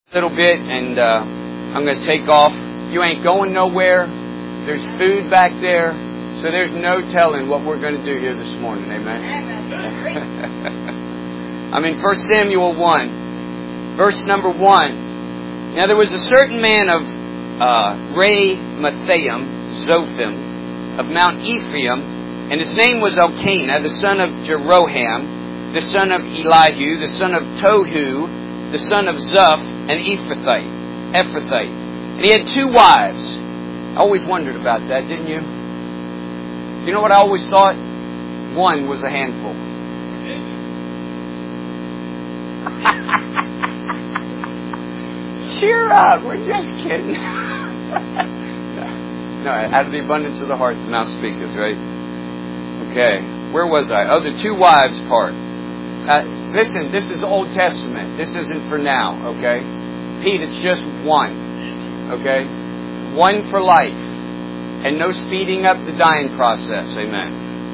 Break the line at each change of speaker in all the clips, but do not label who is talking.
little bit, and I'm going to take off. You ain't going nowhere. There's food back there, so there's no telling what we're going to do here this morning. Amen. I'm in 1 Samuel 1, verse number 1. Now there was a certain man of Ramathaim, Zophim, of Mount Ephraim, and his name was Elkanah, the son of Jeroham, the son of Elihu, the son of Tohu, the son of Zuph, and Ephrathite. And he had 2 wives. I always wondered about that, didn't you? You know what I always thought? 1 was a handful. Cheer up, we're just kidding. No, out of the abundance of the heart, the mouth speaketh, right? Okay, where was I? Oh, the 2 wives part. Listen, this is Old Testament. This isn't for now, okay? Pete, it's just 1, okay? 1 for life. And no speeding up the dying process, amen.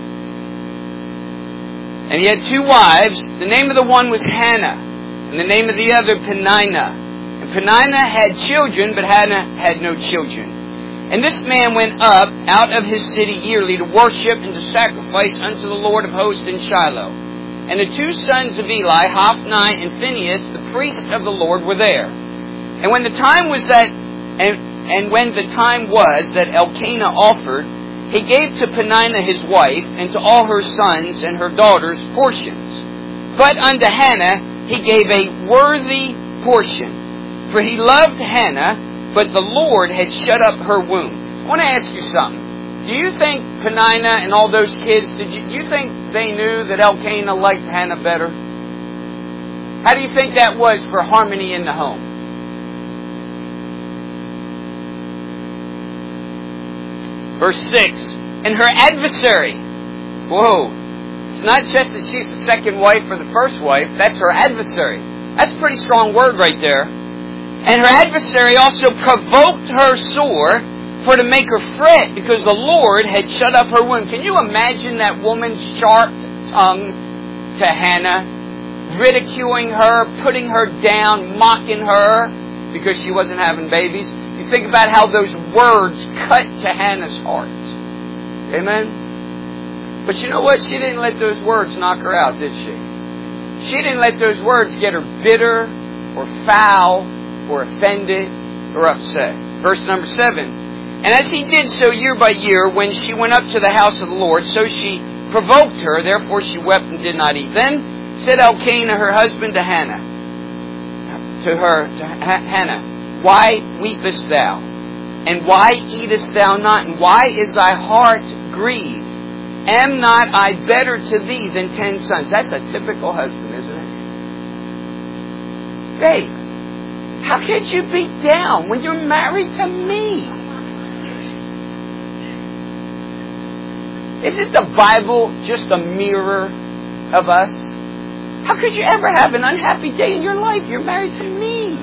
And he had 2 wives. The name of the one was Hannah, and the name of the other Peninnah. And Peninnah had children, but Hannah had no children. And this man went up out of his city yearly to worship and to sacrifice unto the Lord of hosts in Shiloh. And the 2 sons of Eli, Hophni and Phinehas, the priests of the Lord, were there. And when the time was that Elkanah offered, he gave to Peninnah his wife, and to all her sons and her daughters portions. But unto Hannah he gave a worthy portion. For he loved Hannah, but the Lord had shut up her womb. I want to ask you something. Do you think Peninnah and all those kids, do you think they knew that Elkanah liked Hannah better? How do you think that was for harmony in the home? Verse 6. And her adversary. Whoa. It's not just that she's the second wife or the first wife. That's her adversary. That's a pretty strong word right there. And her adversary also provoked her sore, for to make her fret, because the Lord had shut up her womb. Can you imagine that woman's sharp tongue to Hannah, ridiculing her, putting her down, mocking her because she wasn't having babies? You think about how those words cut to Hannah's heart. Amen? But you know what? She didn't let those words knock her out, did she? She didn't let those words get her bitter or foul or offended or upset. Verse number 7. And as he did so year by year, when she went up to the house of the Lord, so she provoked her, therefore she wept and did not eat. Then said Elkanah, her husband, to Hannah, Hannah, why weepest thou? And why eatest thou not? And why is thy heart grieved? Am not I better to thee than 10 sons? That's a typical husband, isn't it? Babe, how could you be down when you're married to me? Isn't the Bible just a mirror of us? How could you ever have an unhappy day in your life? You're married to me.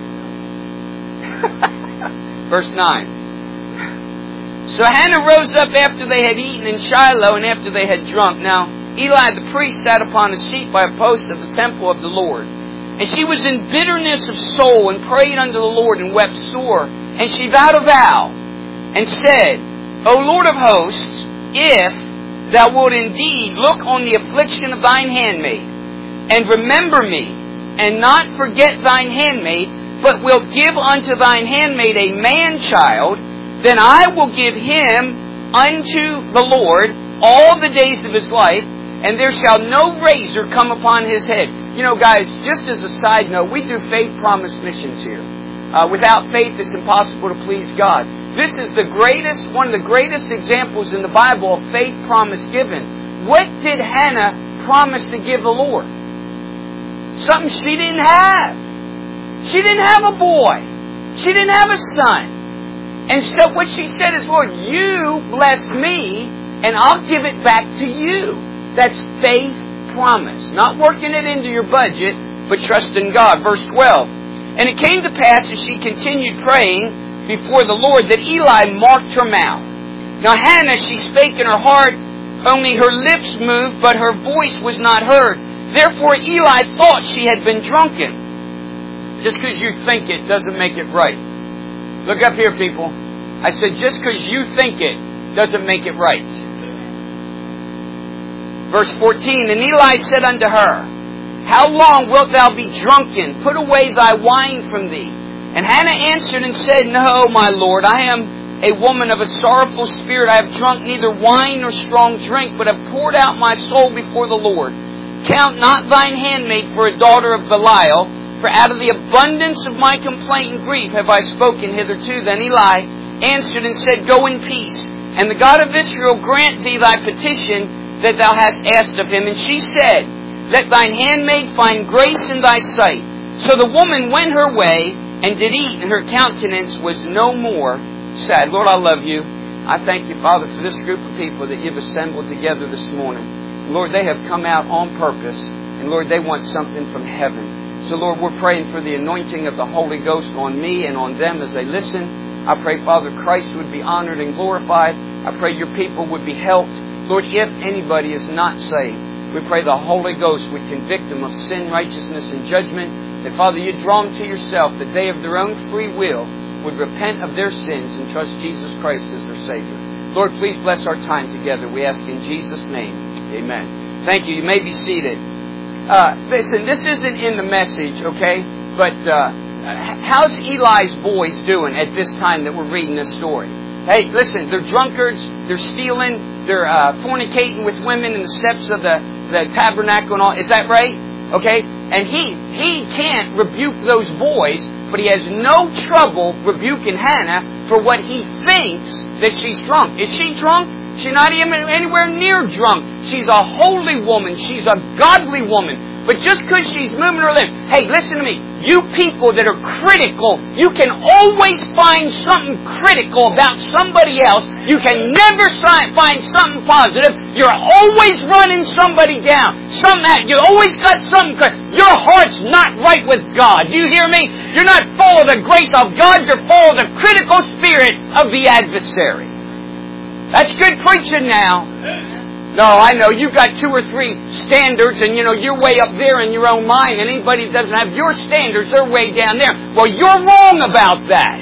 Verse 9. So Hannah rose up after they had eaten in Shiloh and after they had drunk. Now Eli the priest sat upon a seat by a post of the temple of the Lord. And she was in bitterness of soul and prayed unto the Lord and wept sore. And she vowed a vow and said, O Lord of hosts, if thou wilt indeed look on the affliction of thine handmaid, and remember me, and not forget thine handmaid, but wilt give unto thine handmaid a man-child, then I will give him unto the Lord all the days of his life, and there shall no razor come upon his head. You know, guys, just as a side note, we do faith promise missions here. Without faith, it's impossible to please God. This is one of the greatest examples in the Bible of faith promise given. What did Hannah promise to give the Lord? Something she didn't have. She didn't have a boy. She didn't have a son. And so what she said is, Lord, you bless me, and I'll give it back to you. That's faith promise. Not working it into your budget, but trust in God. Verse 12. And it came to pass as she continued praying before the Lord that Eli marked her mouth. Now Hannah, she spake in her heart, only her lips moved, but her voice was not heard. Therefore Eli thought she had been drunken. Just because you think it doesn't make it right. Look up here, people. I said, just because you think it doesn't make it right. Verse 14, and Eli said unto her, how long wilt thou be drunken? Put away thy wine from thee. And Hannah answered and said, no, my Lord, I am a woman of a sorrowful spirit. I have drunk neither wine nor strong drink, but have poured out my soul before the Lord. Count not thine handmaid for a daughter of Belial, for out of the abundance of my complaint and grief have I spoken hitherto. Then Eli answered and said, go in peace, and the God of Israel grant thee thy petition that thou hast asked of him. And she said, let thine handmaid find grace in thy sight. So the woman went her way and did eat, and her countenance was no more sad. Lord, I love you. I thank you, Father, for this group of people that you've assembled together this morning. Lord, they have come out on purpose, and Lord, they want something from heaven. So Lord, we're praying for the anointing of the Holy Ghost on me and on them as they listen. I pray, Father, Christ would be honored and glorified. I pray your people would be helped. Lord, if anybody is not saved, we pray the Holy Ghost would convict them of sin, righteousness, and judgment. That, Father, you draw them to yourself, that they of their own free will would repent of their sins and trust Jesus Christ as their Savior. Lord, please bless our time together. We ask in Jesus' name. Amen. Thank you. You may be seated. Listen, this isn't in the message, okay? But how's Eli's boys doing at this time that we're reading this story? Hey, listen, they're drunkards, they're stealing, they're fornicating with women in the steps of the tabernacle and all. Is that right? Okay? And he can't rebuke those boys, but he has no trouble rebuking Hannah for what he thinks that she's drunk. Is she drunk? She's not even anywhere near drunk. She's a holy woman. She's a godly woman. But just because she's moving her lips, hey, listen to me. You people that are critical, you can always find something critical about somebody else. You can never find something positive. You're always running somebody down. You always got something. Your heart's not right with God. Do you hear me? You're not full of the grace of God. You're full of the critical spirit of the adversary. That's good preaching now. No, I know. You've got 2 or 3 standards and, you're way up there in your own mind. And anybody that doesn't have your standards, they're way down there. Well, you're wrong about that.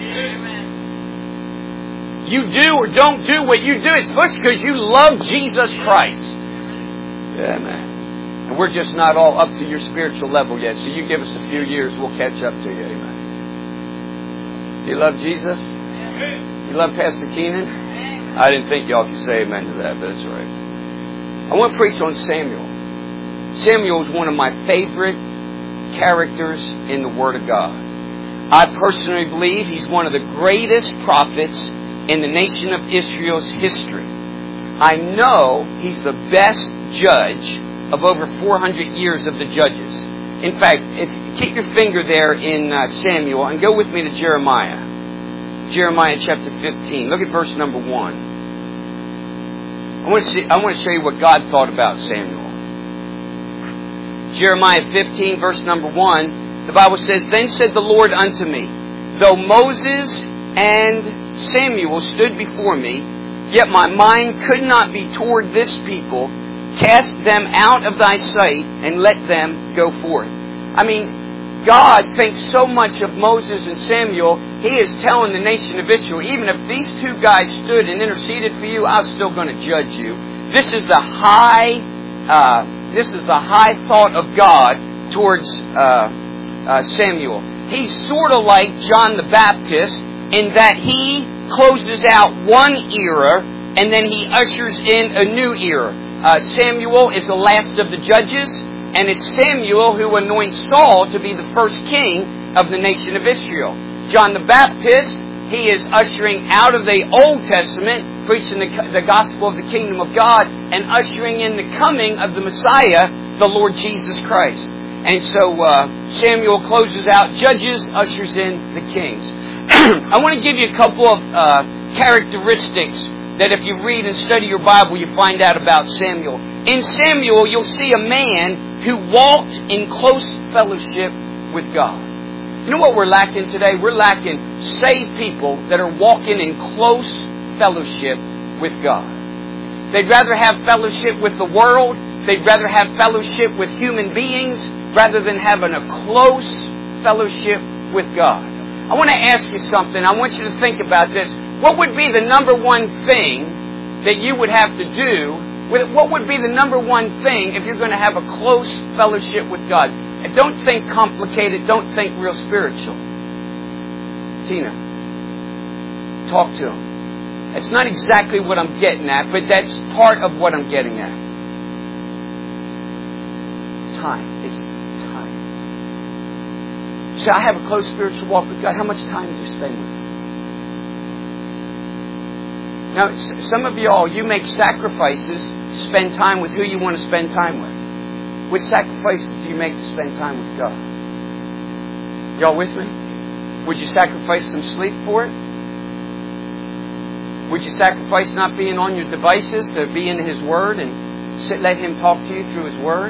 You do or don't do what you do. It's because you love Jesus Christ. Amen. And we're just not all up to your spiritual level yet. So you give us a few years, we'll catch up to you. Amen. Do you love Jesus? You love Pastor Keenan? I didn't think y'all could say amen to that, but that's all right. I want to preach on Samuel. Samuel is one of my favorite characters in the Word of God. I personally believe he's one of the greatest prophets in the nation of Israel's history. I know he's the best judge of over 400 years of the judges. In fact, keep your finger there in Samuel and go with me to Jeremiah. Jeremiah chapter 15. Look at verse number 1. I want to show you what God thought about Samuel. Jeremiah 15, verse number 1, the Bible says, then said the Lord unto me, though Moses and Samuel stood before me, yet my mind could not be toward this people. Cast them out of thy sight and let them go forth. I mean, God thinks so much of Moses and Samuel, He is telling the nation of Israel, even if these 2 guys stood and interceded for you, I'm still going to judge you. This is the high thought of God towards Samuel. He's sort of like John the Baptist in that he closes out one era and then he ushers in a new era. Samuel is the last of the judges. And it's Samuel who anoints Saul to be the first king of the nation of Israel. John the Baptist, he is ushering out of the Old Testament, preaching the gospel of the kingdom of God, and ushering in the coming of the Messiah, the Lord Jesus Christ. And so Samuel closes out judges, ushers in the kings. I want to give you a couple of characteristics that if you read and study your Bible, you find out about Samuel. In Samuel, you'll see a man who walked in close fellowship with God. You know what we're lacking today? We're lacking saved people that are walking in close fellowship with God. They'd rather have fellowship with the world. They'd rather have fellowship with human beings rather than having a close fellowship with God. I want to ask you something. I want you to think about this. What would be the number one thing that you would have to do? What would be the number one thing if you're going to have a close fellowship with God? And don't think complicated. Don't think real spiritual. Tina, talk to Him. It's not exactly what I'm getting at, but that's part of what I'm getting at. Time. It's time. So I have a close spiritual walk with God. How much time do you spend with Him? Now, some of y'all, you make sacrifices to spend time with who you want to spend time with. What sacrifices do you make to spend time with God? Y'all with me? Would you sacrifice some sleep for it? Would you sacrifice not being on your devices to be in His Word and let Him talk to you through His Word?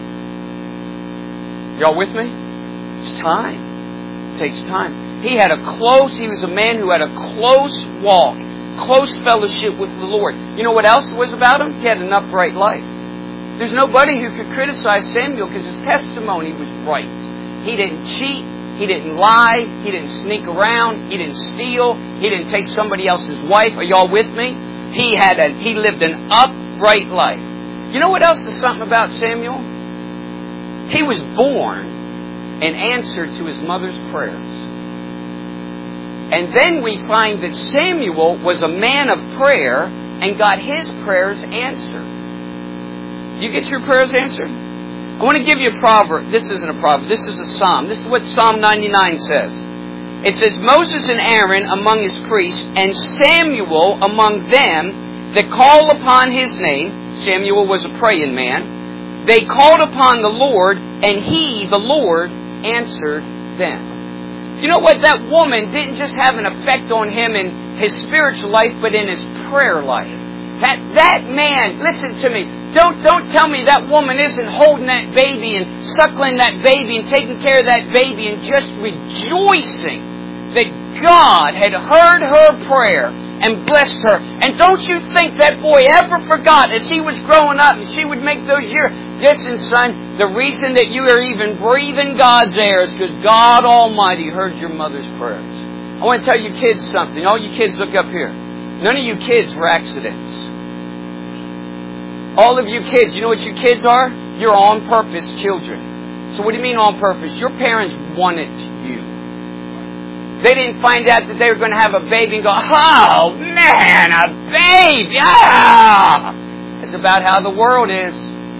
Y'all with me? It's time. It takes time. He was a man who had a close walk, close fellowship with the Lord. You know what else was about him? He had an upright life. There's nobody who could criticize Samuel because his testimony was right. He didn't cheat. He didn't lie. He didn't sneak around. He didn't steal. He didn't take somebody else's wife. Are y'all with me? He lived an upright life. You know what else is something about Samuel? He was born in answer to his mother's prayers. And then we find that Samuel was a man of prayer and got his prayers answered. Do you get your prayers answered? I want to give you a proverb. This isn't a proverb. This is a psalm. This is what Psalm 99 says. It says, Moses and Aaron among his priests, and Samuel among them that call upon his name. Samuel was a praying man. They called upon the Lord, and He, the Lord, answered them. You know what? That woman didn't just have an effect on him in his spiritual life, but in his prayer life. That man, listen to me. Don't tell me that woman isn't holding that baby and suckling that baby and taking care of that baby and just rejoicing that God had heard her prayer and blessed her. And don't you think that boy ever forgot as he was growing up and she would make those years. Listen, son, the reason that you are even breathing God's air is because God Almighty heard your mother's prayers. I want to tell you kids something. All you kids, look up here. None of you kids were accidents. All of you kids, you know what you kids are? You're on purpose children. So what do you mean on purpose? Your parents wanted you. They didn't find out that they were going to have a baby and go, oh man, a baby! Ah! It's about how the world is.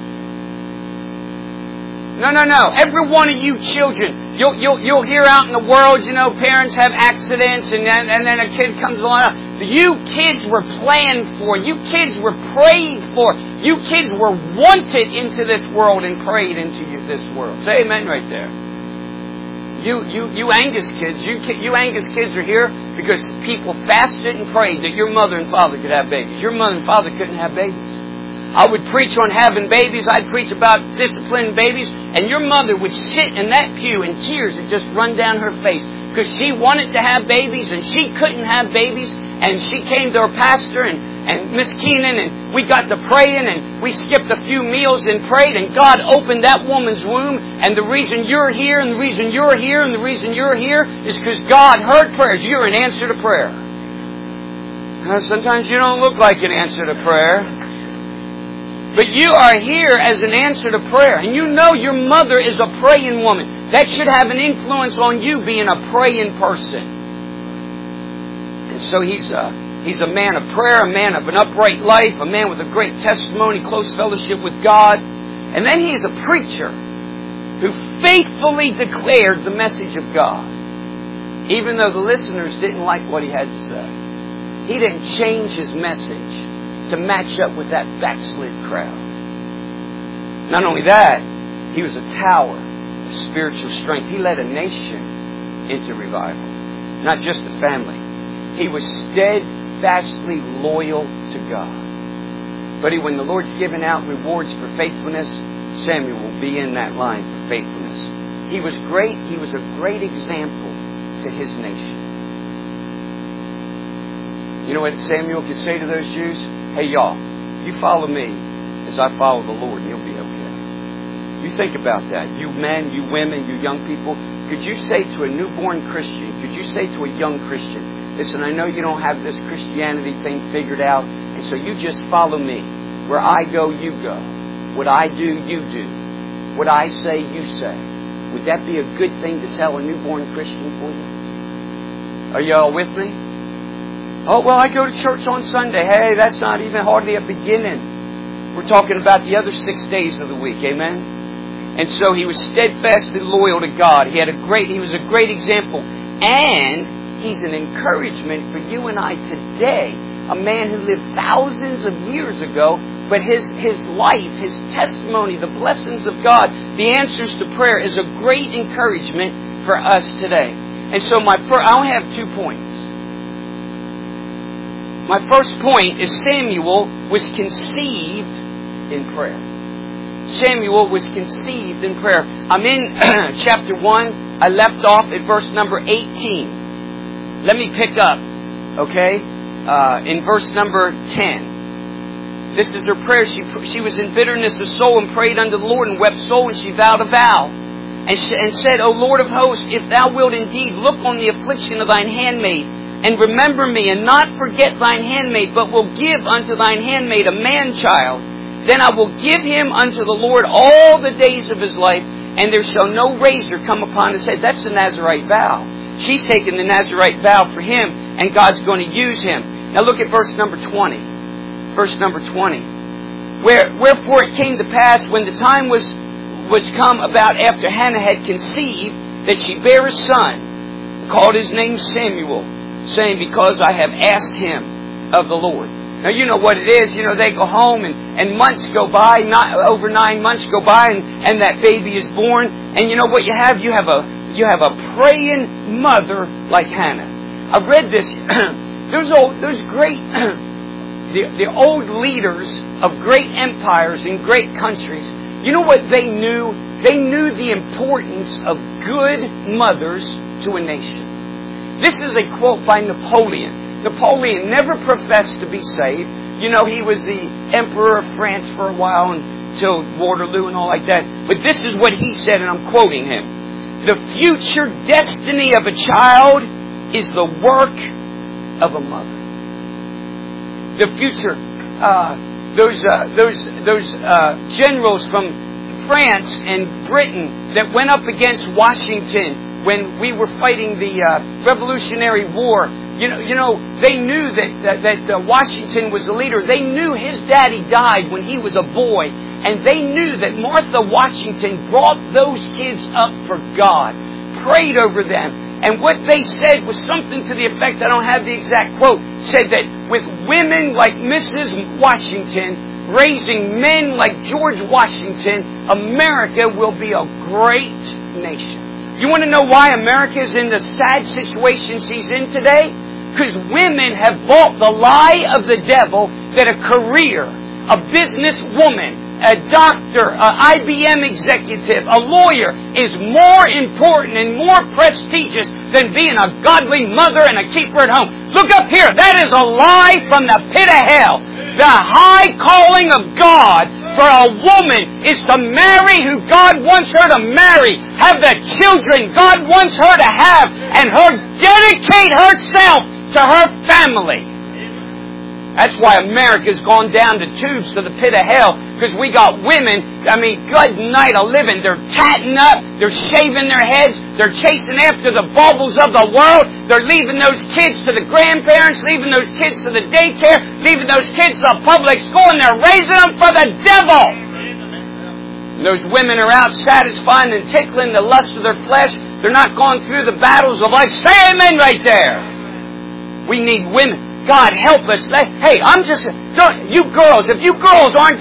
No. Every one of you children, you'll hear out in the world, you know, parents have accidents and then a kid comes along. You kids were planned for. You kids were prayed for. You kids were wanted into this world and prayed into this world. Say amen right there. You Angus kids, you Angus kids are here because people fasted and prayed that your mother and father could have babies. Your mother and father couldn't have babies. I would preach on having babies. I'd preach about disciplining babies. And your mother would sit in that pew and tears would just run down her face because she wanted to have babies and she couldn't have babies. And she came to her pastor and Miss Keenan and we got to praying and we skipped a few meals and prayed and God opened that woman's womb. And the reason you're here and the reason you're here and the reason you're here is because God heard prayers. You're an answer to prayer. Sometimes you don't look like an answer to prayer. But you are here as an answer to prayer. And you know your mother is a praying woman. That should have an influence on you being a praying person. And so he's a man of prayer, a man of an upright life, a man with a great testimony, close fellowship with God. And then he's a preacher who faithfully declared the message of God. Even though the listeners didn't like what he had to say. He didn't change his message to match up with that backslid crowd. Not only that, he was a tower of spiritual strength. He led a nation into revival, not just a family. He was steadfastly loyal to God. But when the Lord's given out rewards for faithfulness, Samuel will be in that line for faithfulness. He was great. He was a great example to his nation. You know what Samuel could say to those Jews? Hey, y'all, you follow me as I follow the Lord and you'll be okay. You think about that. You men, you women, you young people, Could you say to a newborn Christian, could you say to a young Christian, listen, I know you don't have this Christianity thing figured out, and so you just follow me. Where I go, you go. What I do, you do. What I say, you say. Would that be a good thing to tell a newborn Christian for you? Are you all with me? Oh, well, I go to church on Sunday. Hey, that's not even hardly a beginning. We're talking about the other 6 days of the week. Amen? And so he was steadfastly loyal to God. He was a great example. And he's an encouragement for you and I today. A man who lived thousands of years ago, but his life, his testimony, the blessings of God, the answers to prayer is a great encouragement for us today. And so I only have 2 points. My first point is Samuel was conceived in prayer. Samuel was conceived in prayer. I'm in chapter 1. I left off at verse number 18. Let me pick up, okay, in verse number 10. This is her prayer. She was in bitterness of soul and prayed unto the Lord and wept sore, and she vowed a vow. And said, O Lord of hosts, if thou wilt indeed look on the affliction of thine handmaid, and remember me, and not forget thine handmaid, but will give unto thine handmaid a man-child, then I will give him unto the Lord all the days of his life, and there shall no razor come upon his head. That's the Nazirite vow. She's taken the Nazirite vow for him, and God's going to use him. Now look at verse number 20. Verse number 20. Wherefore it came to pass, when the time was come about after Hannah had conceived, that she bare a son, called his name Samuel, saying, because I have asked him of the Lord. Now, you know what it is. You know, they go home and months go by, over 9 months go by, and that baby is born. And you know what you have? You have a praying mother like Hannah. I've read this. Those great, the old leaders of great empires in great countries, you know what they knew? They knew the importance of good mothers to a nation. This is a quote by Napoleon. Napoleon never professed to be saved. You know, he was the emperor of France for a while until Waterloo and all like that. But this is what he said, and I'm quoting him. The future destiny of a child is the work of a mother. The future, those generals from France and Britain that went up against Washington when we were fighting the Revolutionary War. You know, they knew that Washington was the leader. They knew his daddy died when he was a boy. And they knew that Martha Washington brought those kids up for God, prayed over them. And what they said was something to the effect, I don't have the exact quote, said that with women like Mrs. Washington raising men like George Washington, America will be a great nation. You want to know why America is in the sad situation she's in today? Because women have bought the lie of the devil that a career, a businesswoman, a doctor, an IBM executive, a lawyer is more important and more prestigious than being a godly mother and a keeper at home. Look up here. That is a lie from the pit of hell. The high calling of God for a woman is to marry who God wants her to marry, have the children God wants her to have, and her dedicate herself to her family. That's why America's gone down the tubes to the pit of hell, because we got women, good night of living. They're tatting up, they're shaving their heads, they're chasing after the baubles of the world, they're leaving those kids to the grandparents, leaving those kids to the daycare, leaving those kids to the public school, and they're raising them for the devil. And those women are out satisfying and tickling the lust of their flesh. They're not going through the battles of life. Say amen right there. We need women. God help us. Hey, you girls, if you girls aren't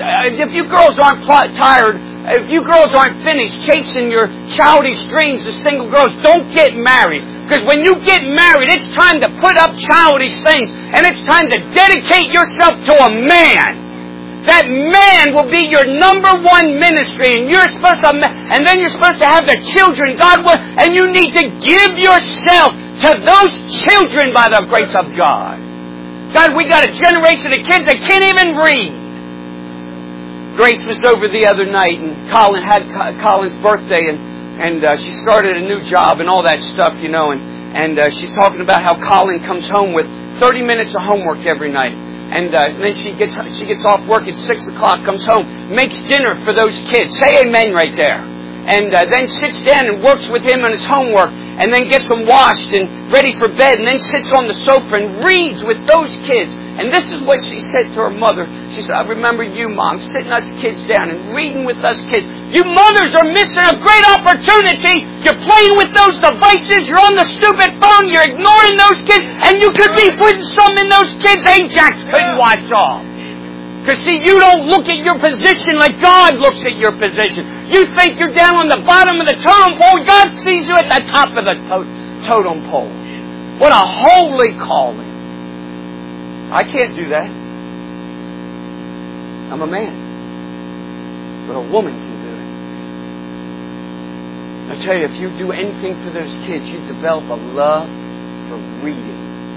tired, if you girls aren't finished chasing your childish dreams as single girls, don't get married. Because when you get married, it's time to put up childish things, and it's time to dedicate yourself to a man. That man will be your number one ministry, and you're supposed to, and then you're supposed to have the children God will, and you need to give yourself to those children by the grace of God. God, we got a generation of kids that can't even read. Grace was over the other night, and Colin had Colin's birthday, And she started a new job and all that stuff, you know. And she's talking about how Colin comes home with 30 minutes of homework every night. And then she gets off work at 6 o'clock, comes home, makes dinner for those kids. Say amen right there. And then sits down and works with him on his homework, and then gets them washed and ready for bed, and then sits on the sofa and reads with those kids. And this is what she said to her mother. She said, I remember you, Mom, sitting us kids down and reading with us kids. You mothers are missing a great opportunity. You're playing with those devices. You're on the stupid phone. You're ignoring those kids. And you could be putting some in those kids' Ajax couldn't watch all. Because see, you don't look at your position like God looks at your position. You think you're down on the bottom of the totem pole. God sees you at the top of the totem pole. What a holy calling. I can't do that. I'm a man. But a woman can do it. I tell you, if you do anything for those kids, you develop a love for reading.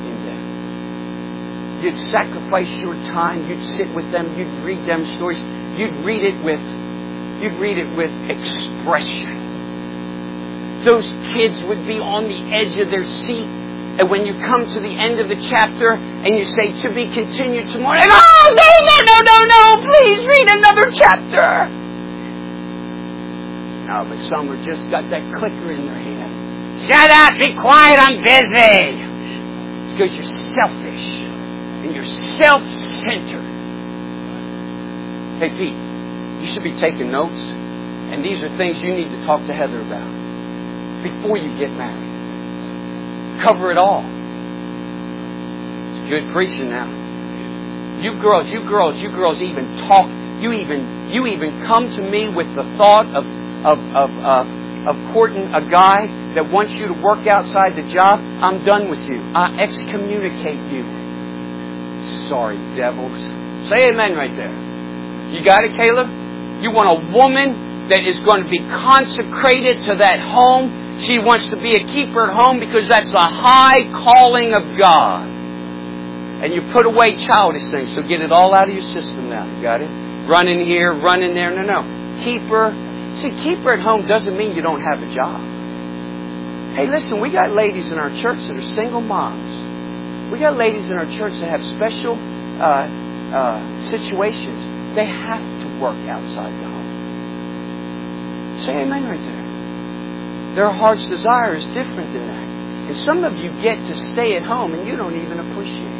You'd sacrifice your time. You'd sit with them. You'd read them stories. You'd read it with expression. Those kids would be on the edge of their seat. And when you come to the end of the chapter and you say, to be continued tomorrow, and, oh, no, please read another chapter. No, but some have just got that clicker in their hand. Shut up, be quiet, I'm busy. It's because you're selfish. And you're self-centered. Hey, Pete, you should be taking notes. And these are things you need to talk to Heather about before you get married. Cover it all. It's good preaching now. You girls even talk. You even come to me with the thought of courting a guy that wants you to work outside the job. I'm done with you. I excommunicate you. Sorry, devils. Say amen right there. You got it, Caleb? You want a woman that is going to be consecrated to that home. She wants to be a keeper at home because that's the high calling of God. And you put away childish things. So get it all out of your system now. You got it? Run in here, run in there. No. Keeper. See, keeper at home doesn't mean you don't have a job. Hey, listen, we got ladies in our church that are single moms. We got ladies in our church that have special situations. They have to work outside the home. Say amen right there. Their heart's desire is different than that. And some of you get to stay at home and you don't even appreciate it.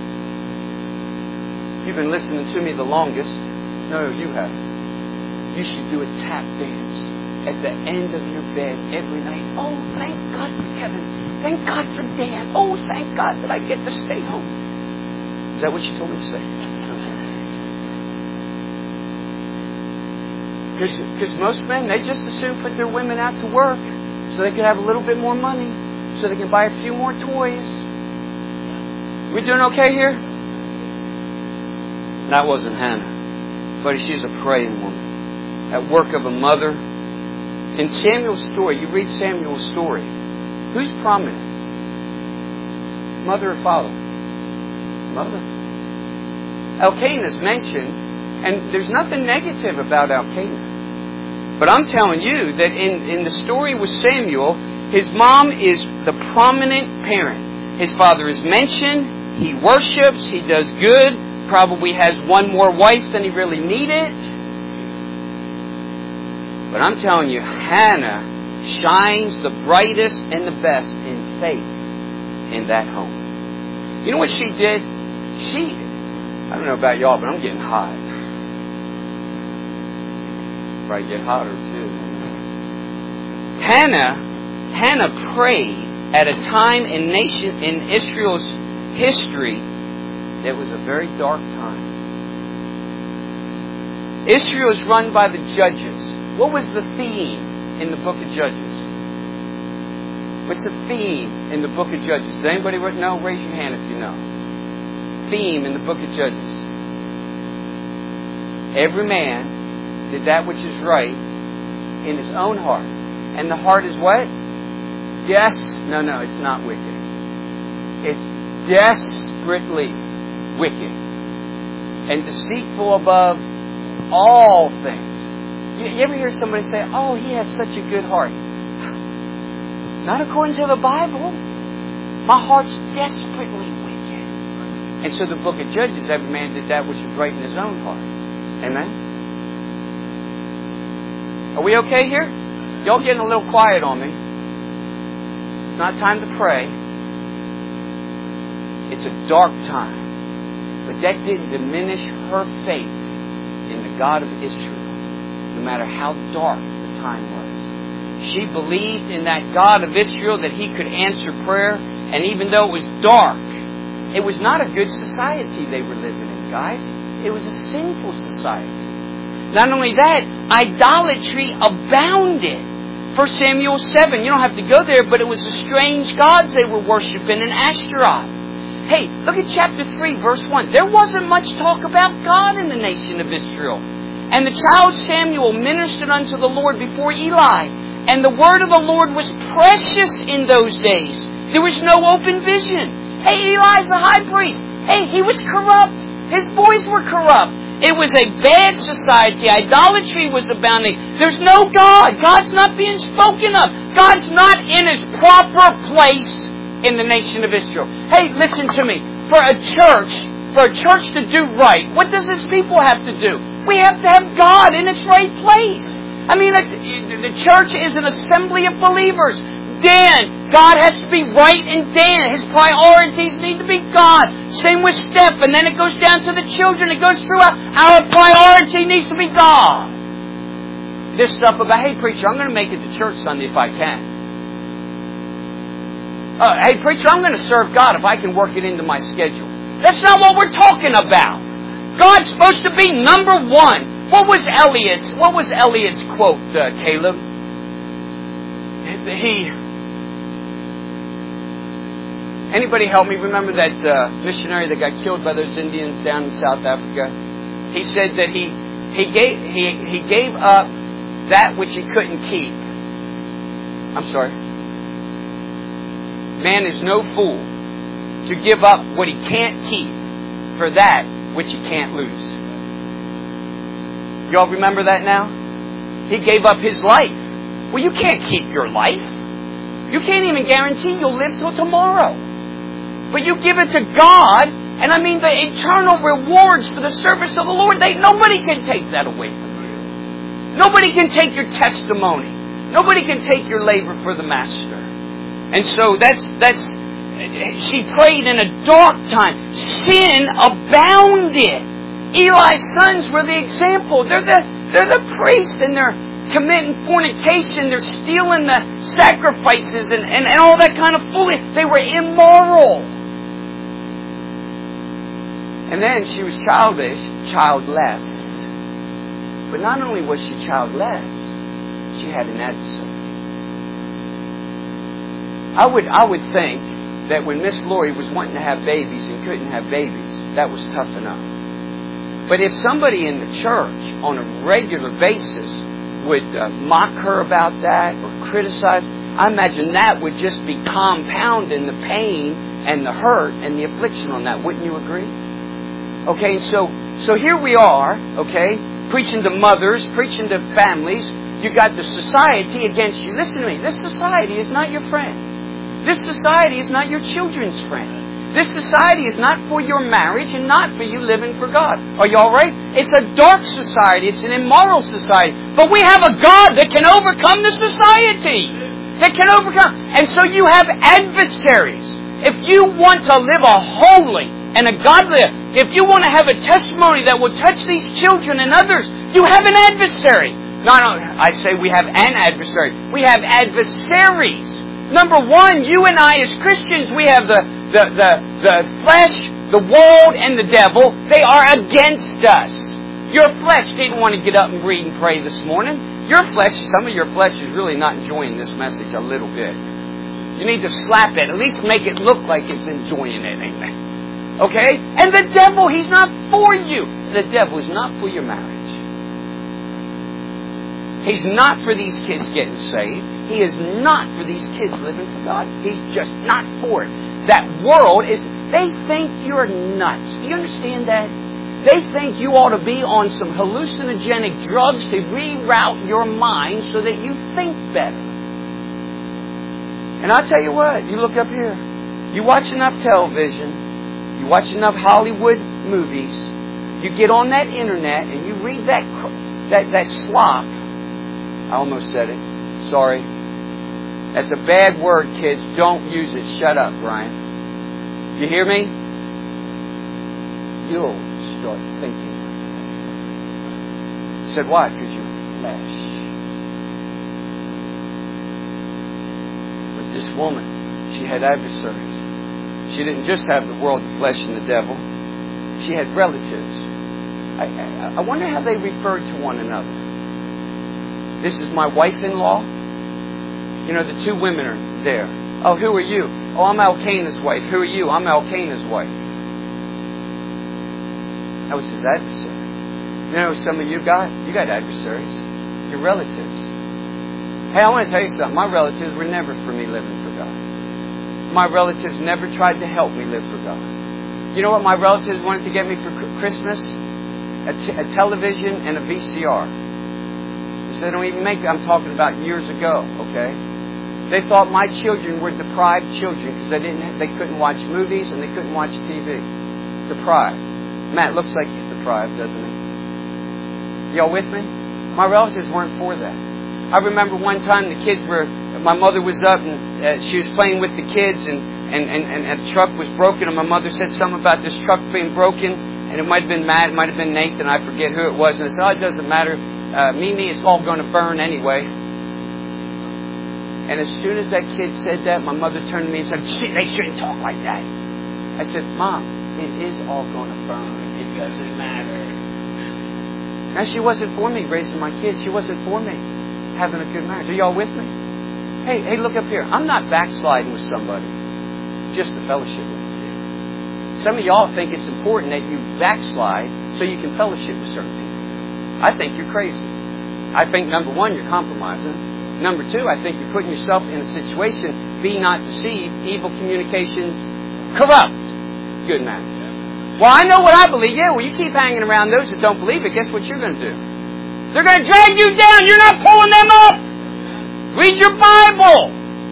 You've been listening to me the longest. No, you haven't. You should do a tap dance at the end of your bed every night. Oh, thank God for Kevin. Thank God for Dan. Oh, thank God that I get to stay home. Is that what you told me to say? Because most men, they just as soon put their women out to work so they can have a little bit more money, so they can buy a few more toys. We doing okay here? That wasn't Hannah. But she's a praying woman. At work of a mother. In Samuel's story, you read Samuel's story. Who's prominent? Mother or father? Mother. Elkanah's mentioned, and there's nothing negative about Elkanah. But I'm telling you that in the story with Samuel, his mom is the prominent parent. His father is mentioned, he worships, he does good, probably has one more wife than he really needed. But I'm telling you, Hannah shines the brightest and the best in faith in that home. You know what she did? I don't know about y'all, but I'm getting hot. Probably get hotter too. Hannah prayed at a time in Israel's history that was a very dark time. Israel is run by the judges. What was the theme in the book of Judges? What's the theme in the book of Judges? Does anybody know? Raise your hand if you know. Theme in the book of Judges. Every man did that which is right in his own heart. And the heart is what? No, it's not wicked. It's desperately wicked. And deceitful above all things. You ever hear somebody say, oh, he has such a good heart? Not according to the Bible. My heart's desperately wicked. And so the book of Judges, every man did that which was right in his own heart. Amen? Are we okay here? Y'all getting a little quiet on me. It's not time to pray. It's a dark time. But that didn't diminish her faith in the God of Israel, no matter how dark the time was. She believed in that God of Israel, that He could answer prayer. And even though it was dark, it was not a good society they were living in, guys. It was a sinful society. Not only that, idolatry abounded. 1 Samuel 7, you don't have to go there, but it was the strange gods they were worshiping in Ashtaroth. Hey, look at chapter 3, verse 1. There wasn't much talk about God in the nation of Israel. And the child Samuel ministered unto the Lord before Eli. And the word of the Lord was precious in those days. There was no open vision. Hey, Eli's the high priest. Hey, he was corrupt. His boys were corrupt. It was a bad society. Idolatry was abounding. There's no God. God's not being spoken of. God's not in His proper place in the nation of Israel. Hey, listen to me. For a church to do right, what does His people have to do? We have to have God in its right place. I mean, the church is an assembly of believers. Dan, God has to be right in Dan. His priorities need to be God. Same with Steph. And then it goes down to the children. It goes throughout. Our priority needs to be God. This stuff about, hey, preacher, I'm going to make it to church Sunday if I can. Hey, preacher, I'm going to serve God if I can work it into my schedule. That's not what we're talking about. God's supposed to be number one. What was Eliot's quote, Caleb? Anybody help me remember that missionary that got killed by those Indians down in South Africa? He said that he gave up that which he couldn't keep. I'm sorry. Man is no fool to give up what he can't keep for that which he can't lose. Y'all remember that now? He gave up his life. Well, you can't keep your life. You can't even guarantee you'll live till tomorrow. But you give it to God, and I mean the eternal rewards for the service of the Lord, nobody can take that away from you. Nobody can take your testimony. Nobody can take your labor for the Master. And so she prayed in a dark time. Sin abounded. Eli's sons were the example. They're the priests, and they're committing fornication. They're stealing the sacrifices and all that kind of foolishness. They were immoral. And then she was childless. But not only was she childless, she had an adversary. I would think that when Miss Lori was wanting to have babies and couldn't have babies, that was tough enough. But if somebody in the church on a regular basis would mock her about that or criticize, I imagine that would just be compounding the pain and the hurt and the affliction on that. Wouldn't you agree? Okay, so here we are, okay, preaching to mothers, preaching to families. You got the society against you. Listen to me. This society is not your friend. This society is not your children's friend. This society is not for your marriage and not for you living for God. Are you all right? It's a dark society. It's an immoral society. But we have a God that can overcome the society. That can overcome. And so you have adversaries. If you want to live a holy and a godly, if you want to have a testimony that will touch these children and others, you have an adversary. No, I say we have an adversary. We have adversaries. Number one, you and I as Christians, we have the flesh, the world, and the devil. They are against us. Your flesh didn't want to get up and read and pray this morning. Your flesh, some of your flesh is really not enjoying this message a little bit. You need to slap it. At least make it look like it's enjoying it. Amen. Okay? And the devil, he's not for you. The devil is not for your marriage. He's not for these kids getting saved. He is not for these kids living for God. He's just not for it. That world is, they think you're nuts. Do you understand that? They think you ought to be on some hallucinogenic drugs to reroute your mind so that you think better. And I'll tell you what, you look up here. You watch enough television, you watch enough Hollywood movies, you get on that internet and you read that slop. I almost said it. Sorry. That's a bad word, kids. Don't use it. Shut up, Brian. You hear me? You'll start thinking. He said, why? Because you're flesh. But this woman, she had adversaries. She didn't just have the world, the flesh, and the devil. She had relatives. I wonder how they referred to one another. This is my wife-in-law. You know, the two women are there. Oh, who are you? Oh, I'm Elkanah's wife. Who are you? I'm Elkanah's wife. That was his adversary. You know, some of you got adversaries. Your relatives. Hey, I want to tell you something. My relatives were never for me living for God. My relatives never tried to help me live for God. You know what my relatives wanted to get me for Christmas? A television and a VCR. So they don't even make it. I'm talking about years ago, okay? They thought my children were deprived children because they couldn't watch movies and they couldn't watch TV. Deprived. Matt looks like he's deprived, doesn't he? Y'all with me? My relatives weren't for that. I remember one time my mother was up and she was playing with the kids and a truck was broken and my mother said something about this truck being broken and it might have been Matt, it might have been Nathan, I forget who it was. And I said, oh, it doesn't matter. Mimi, it's all going to burn anyway. And as soon as that kid said that, my mother turned to me and said, they shouldn't talk like that. I said, Mom, it is all going to burn. It doesn't matter. Now, she wasn't for me raising my kids. She wasn't for me having a good marriage. Are y'all with me? Hey, look up here. I'm not backsliding with somebody. Just the fellowship with you. Some of y'all think it's important that you backslide so you can fellowship with certain people. I think you're crazy. I think, number one, you're compromising. Number two, I think you're putting yourself in a situation, be not deceived, evil communications, corrupt. Good man. Well, I know what I believe. Yeah, well, you keep hanging around those that don't believe it, guess what you're going to do? They're going to drag you down. You're not pulling them up. Read your Bible.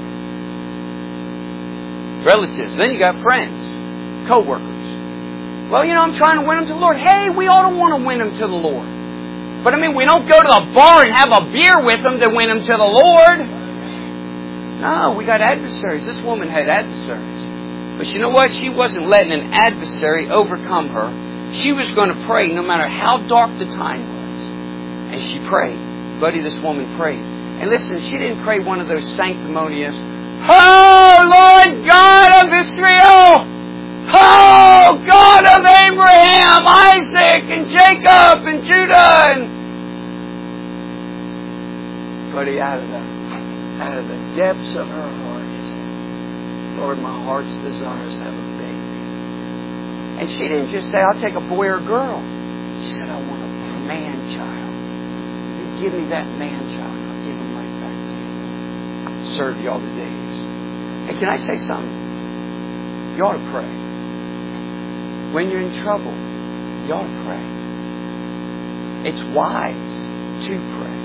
Relatives. Then you got friends, co-workers. Well, I'm trying to win them to the Lord. Hey, we ought to want to win them to the Lord. But we don't go to the bar and have a beer with them to win them to the Lord. No, we got adversaries. This woman had adversaries. But you know what? She wasn't letting an adversary overcome her. She was going to pray no matter how dark the time was. And she prayed. Buddy, this woman prayed. And listen, she didn't pray one of those sanctimonious, oh, Lord God of Israel! Oh, God of Abraham, Isaac, and Jacob, and Judah, Buddy, out of the depths of her heart, Lord, my heart's desire is to have a baby. And she didn't just say, I'll take a boy or a girl. She said, I want a man-child. You give me that man-child, and I'll give him right back to you. I'll serve you all the days. Hey, can I say something? You ought to pray. When you're in trouble, you ought to pray. It's wise to pray.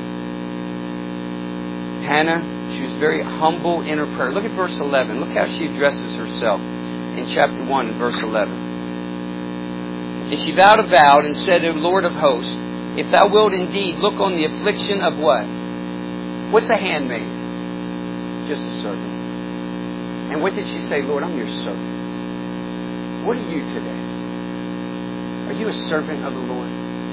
Hannah, she was very humble in her prayer. Look at verse 11. Look how she addresses herself in chapter 1 and verse 11. And she vowed a vow and said, O Lord of hosts, if thou wilt indeed look on the affliction of what? What's a handmaid? Just a servant. And what did she say? Lord, I'm your servant. What are you today? Are you a servant of the Lord?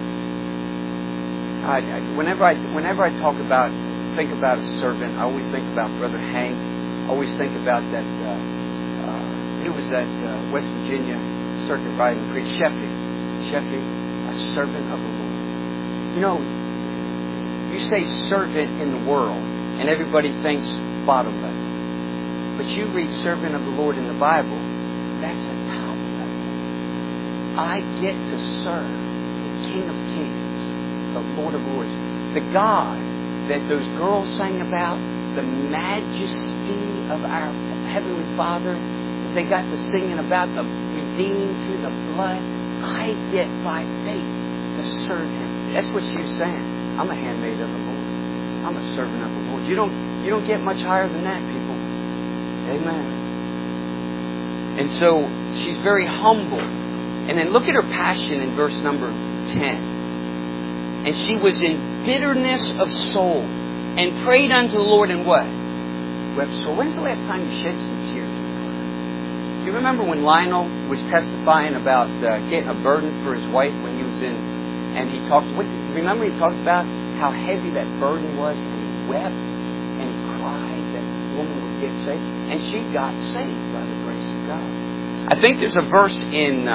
Whenever I think about a servant, I always think about Brother Hank. I always think about that. Who was that West Virginia circuit riding priest? Sheffy, a servant of the Lord. You say servant in the world, and everybody thinks bottom level. But you read servant of the Lord in the Bible, that's a top level. I get to serve the King of Kings, the Lord of Lords, the God that those girls sang about, the majesty of our Heavenly Father, that they got to singing about the redeemed through the blood. I get by faith to serve Him. That's what she was saying. I'm a handmaid of the Lord. I'm a servant of the Lord. You don't get much higher than that, people. Amen. And so she's very humble. And then look at her passion in verse number 10. And she was in bitterness of soul and prayed unto the Lord and what? Wept sore. When's the last time you shed some tears? Do you remember when Lionel was testifying about getting a burden for his wife when he was in, and he talked, remember he talked about how heavy that burden was, and he wept and he cried that the woman would get saved, and she got saved by the grace of God. I think there's a verse in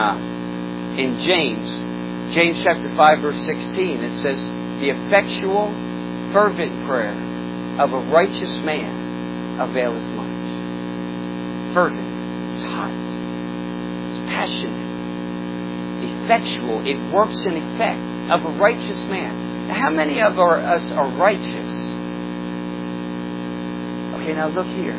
James chapter 5 verse 16. It says, the effectual fervent prayer of a righteous man availeth much. Fervent. It's hot. It's passionate. Effectual. It works in effect of a righteous man. Now, how many of us are righteous? Okay, now look here.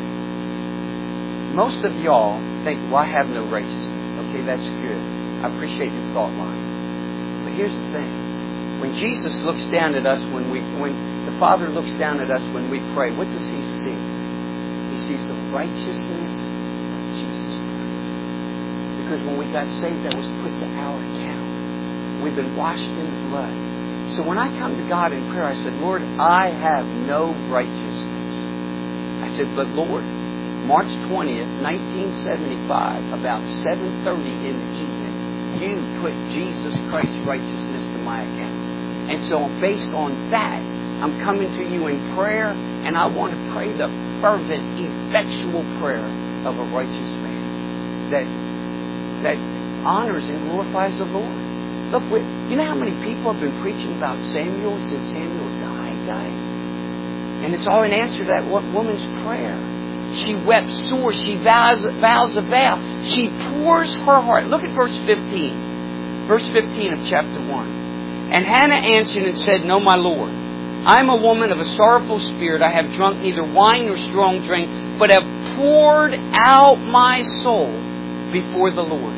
Most of y'all think, well, I have no righteousness. Okay, that's good. I appreciate your thought line. But here's the thing. When Jesus looks down at us, when the Father looks down at us when we pray, what does He see? He sees the righteousness of Jesus Christ. Because when we got saved, that was put to our account. We've been washed in the blood. So when I come to God in prayer, I said, Lord, I have no righteousness. I said, but Lord, March 20th, 1975, about 7:30 in the evening, you put Jesus Christ's righteousness to my account. And so based on that, I'm coming to you in prayer, and I want to pray the fervent, effectual prayer of a righteous man that honors and glorifies the Lord. Look, you know how many people have been preaching about Samuel since Samuel died, guys? And it's all in answer to that woman's prayer. She wept sore. She vows a vow. She pours her heart. Look at verse 15. Verse 15 of chapter 1. And Hannah answered and said, No, my Lord, I am a woman of a sorrowful spirit. I have drunk neither wine nor strong drink, but have poured out my soul before the Lord.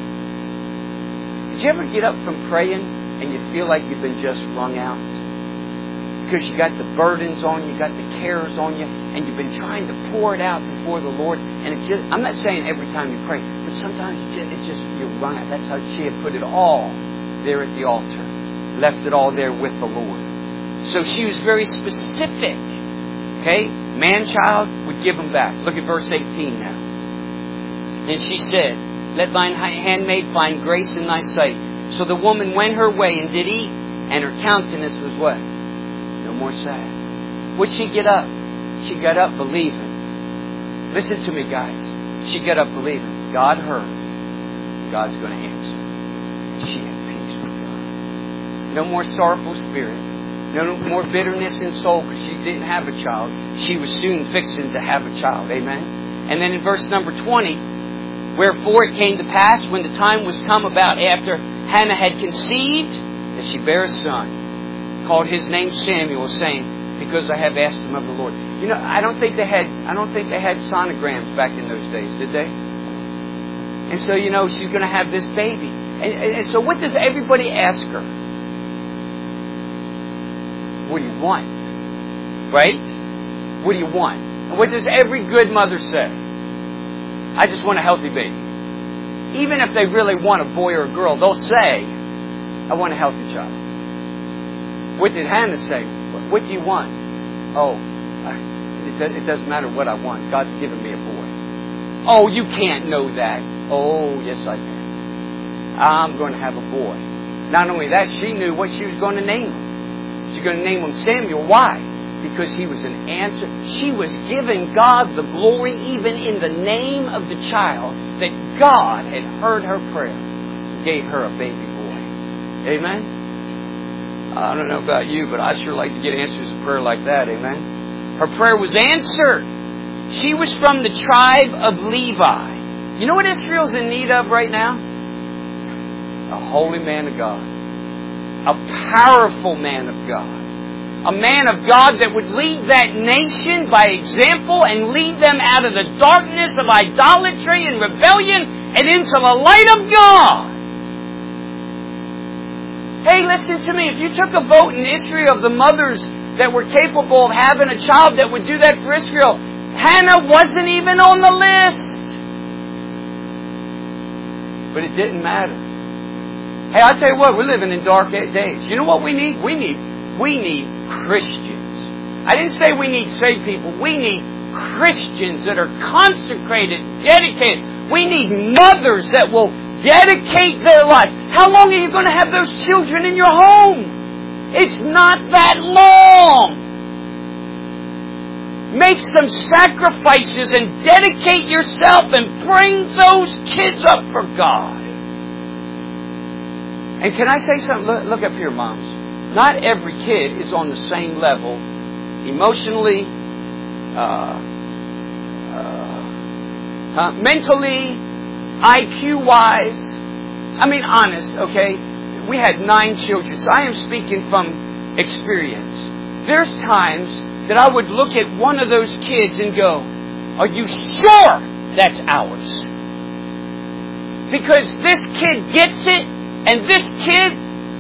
Did you ever get up from praying and you feel like you've been just wrung out? Because you got the burdens on you, you got the cares on you, and you've been trying to pour it out before the Lord. And it just, I'm not saying every time you pray, but sometimes it's just you're wrung out. That's how she had put it all there at the altar. Left it all there with the Lord. So she was very specific. Okay? Man-child would give them back. Look at verse 18 now. And she said, Let thine handmaid find grace in thy sight. So the woman went her way and did eat, and her countenance was what? No more sad. Would she get up? She got up believing. Listen to me, guys. She got up believing. God heard. God's going to answer. She had peace with God. No more sorrowful spirit. No more bitterness in soul because she didn't have a child. She was soon fixing to have a child. Amen? And then in verse number 20, Wherefore it came to pass when the time was come about after Hannah had conceived that she bare a son, called his name Samuel, saying, Because I have asked him of the Lord. You know, I don't think they had sonograms back in those days, did they? And so, you know, she's going to have this baby. And so what does everybody ask her? What do you want? Right? What do you want? And what does every good mother say? I just want a healthy baby. Even if they really want a boy or a girl, they'll say, I want a healthy child. What did Hannah say? What do you want? Oh, it doesn't matter what I want. God's given me a boy. Oh, you can't know that. Oh, yes I can. I'm going to have a boy. Not only that, she knew what she was going to name him. She's going to name him Samuel. Why? Because he was an answer. She was giving God the glory even in the name of the child that God had heard her prayer and gave her a baby boy. Amen? I don't know about you, but I sure like to get answers to prayer like that. Amen? Her prayer was answered. She was from the tribe of Levi. You know what Israel's in need of right now? A holy man of God. A powerful man of God. A man of God that would lead that nation by example and lead them out of the darkness of idolatry and rebellion and into the light of God. Hey, listen to me. If you took a vote in Israel of the mothers that were capable of having a child that would do that for Israel, Hannah wasn't even on the list. But it didn't matter. Hey, I'll tell you what, we're living in dark days. You know what we need? We need Christians. I didn't say we need saved people. We need Christians that are consecrated, dedicated. We need mothers that will dedicate their life. How long are you going to have those children in your home? It's not that long. Make some sacrifices and dedicate yourself and bring those kids up for God. And can I say something? Look up here, moms. Not every kid is on the same level emotionally, mentally, IQ-wise. I mean, honest, okay? We had 9 children, so I am speaking from experience. There's times that I would look at one of those kids and go, are you sure that's ours? Because this kid gets it, and this kid...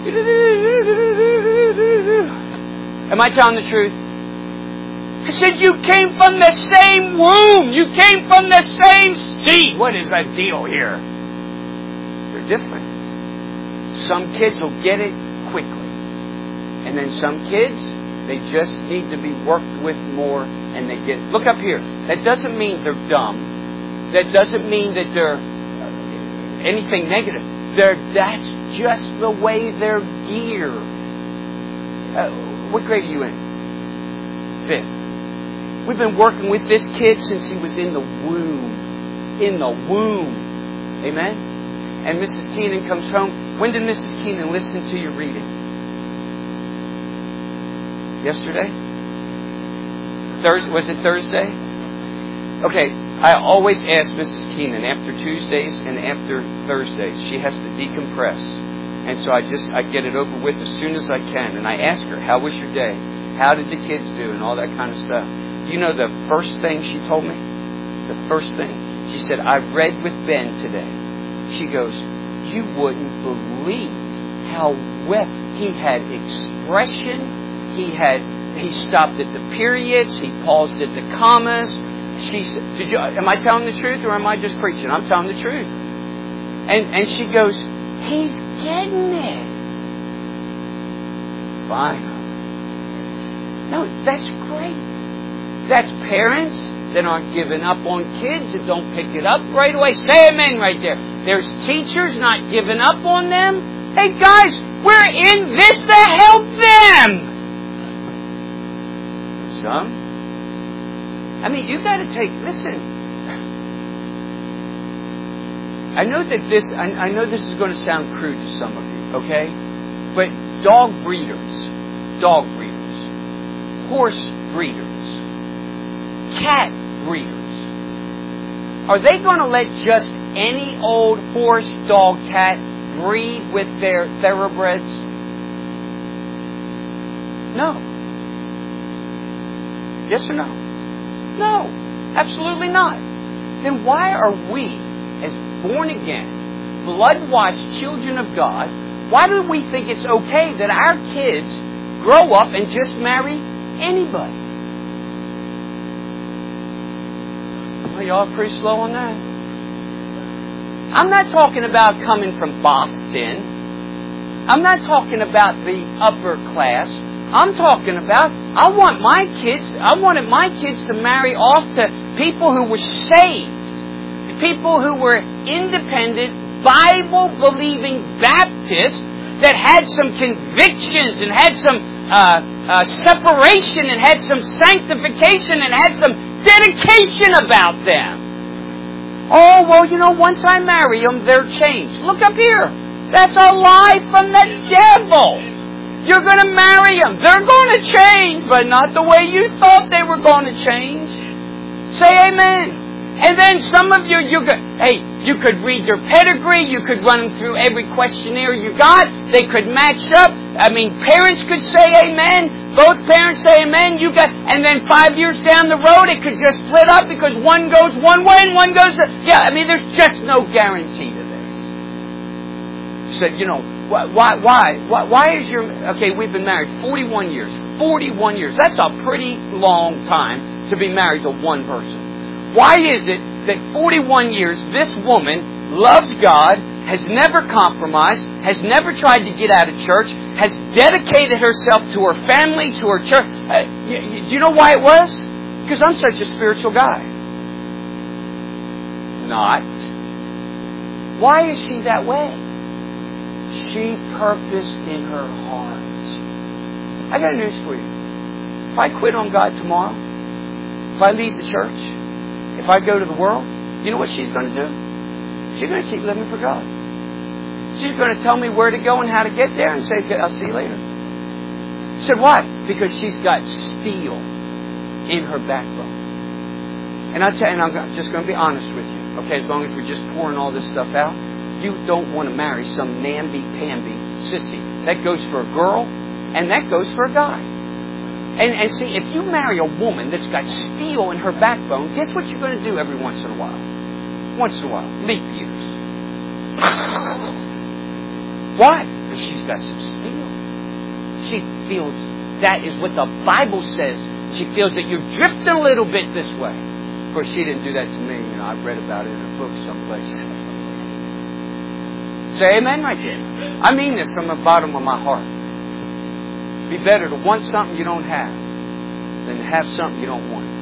Am I telling the truth? I said, you came from the same womb. You came from the same seed. What is the deal here? They're different. Some kids will get it quickly. And then some kids, they just need to be worked with more and they get it. Look up here. That doesn't mean they're dumb. That doesn't mean that they're anything negative. That's just the way they're geared. What grade are you in? 5th. We've been working with this kid since he was in the womb. In the womb. Amen? And Mrs. Keenan comes home. When did Mrs. Keenan listen to your reading? Yesterday? Was it Thursday? Okay, I always ask Mrs. Keenan after Tuesdays and after Thursdays. She has to decompress. And so I get it over with as soon as I can. And I ask her, how was your day? How did the kids do? And all that kind of stuff. You know the first thing she told me? The first thing. She said, I've read with Ben today. She goes, you wouldn't believe how well he had expression. He stopped at the periods. He paused at the commas. She said, am I telling the truth or am I just preaching? I'm telling the truth. And she goes, he's getting it. Fine. No, that's great. That's parents that aren't giving up on kids, that don't pick it up right away. Say amen right there. There's teachers not giving up on them. Hey guys, we're in this to help them. Some. I mean, you got to listen. I know this is going to sound crude to some of you, okay? But dog breeders, horse breeders, cat breeders, are they going to let just any old horse, dog, cat breed with their thoroughbreds? No. Yes or no? No, absolutely not. Then why are we, as born-again, blood-washed children of God, why do we think it's okay that our kids grow up and just marry anybody? Well, y'all are pretty slow on that. I'm not talking about coming from Boston. I'm not talking about the upper class. I'm talking about, I wanted my kids to marry off to people who were saved. People who were independent, Bible-believing Baptists that had some convictions and had some separation and had some sanctification and had some dedication about them. Oh, well, once I marry them, they're changed. Look up here. That's a lie from the devil. You're going to marry them. They're going to change, but not the way you thought they were going to change. Say amen. And then some of you could read their pedigree. You could run them through every questionnaire you got. They could match up. I mean, parents could say amen. Both parents say amen. And then 5 years down the road, it could just split up because one goes one way and one goes the... Yeah, I mean, there's just no guarantee to this. So, why is your... Okay, we've been married 41 years. 41 years. That's a pretty long time to be married to one person? Why is it that 41 years this woman loves God, has never compromised, has never tried to get out of church, has dedicated herself to her family, to her church? Do you know why it was? Because I'm such a spiritual guy. Not. Why is she that way? She purposed in her heart. I got news for you. If I quit on God tomorrow, if I leave the church, if I go to the world, you know what she's going to do? She's going to keep living for God. She's going to tell me where to go and how to get there and say, I'll see you later. She said, why? Because she's got steel in her backbone. And I'm just going to be honest with you. Okay, as long as we're just pouring all this stuff out, you don't want to marry some namby-pamby sissy. That goes for a girl, and that goes for a guy. And see, if you marry a woman that's got steel in her backbone, guess what you're going to do every once in a while? Once in a while. Leap years. Why? Because she's got some steel. She feels that is what the Bible says. She feels that you're drifting a little bit this way. Of course, she didn't do that to me. You know, I've read about it in a book someplace. Say amen right there. I mean this from the bottom of my heart. It'd be better to want something you don't have than to have something you don't want.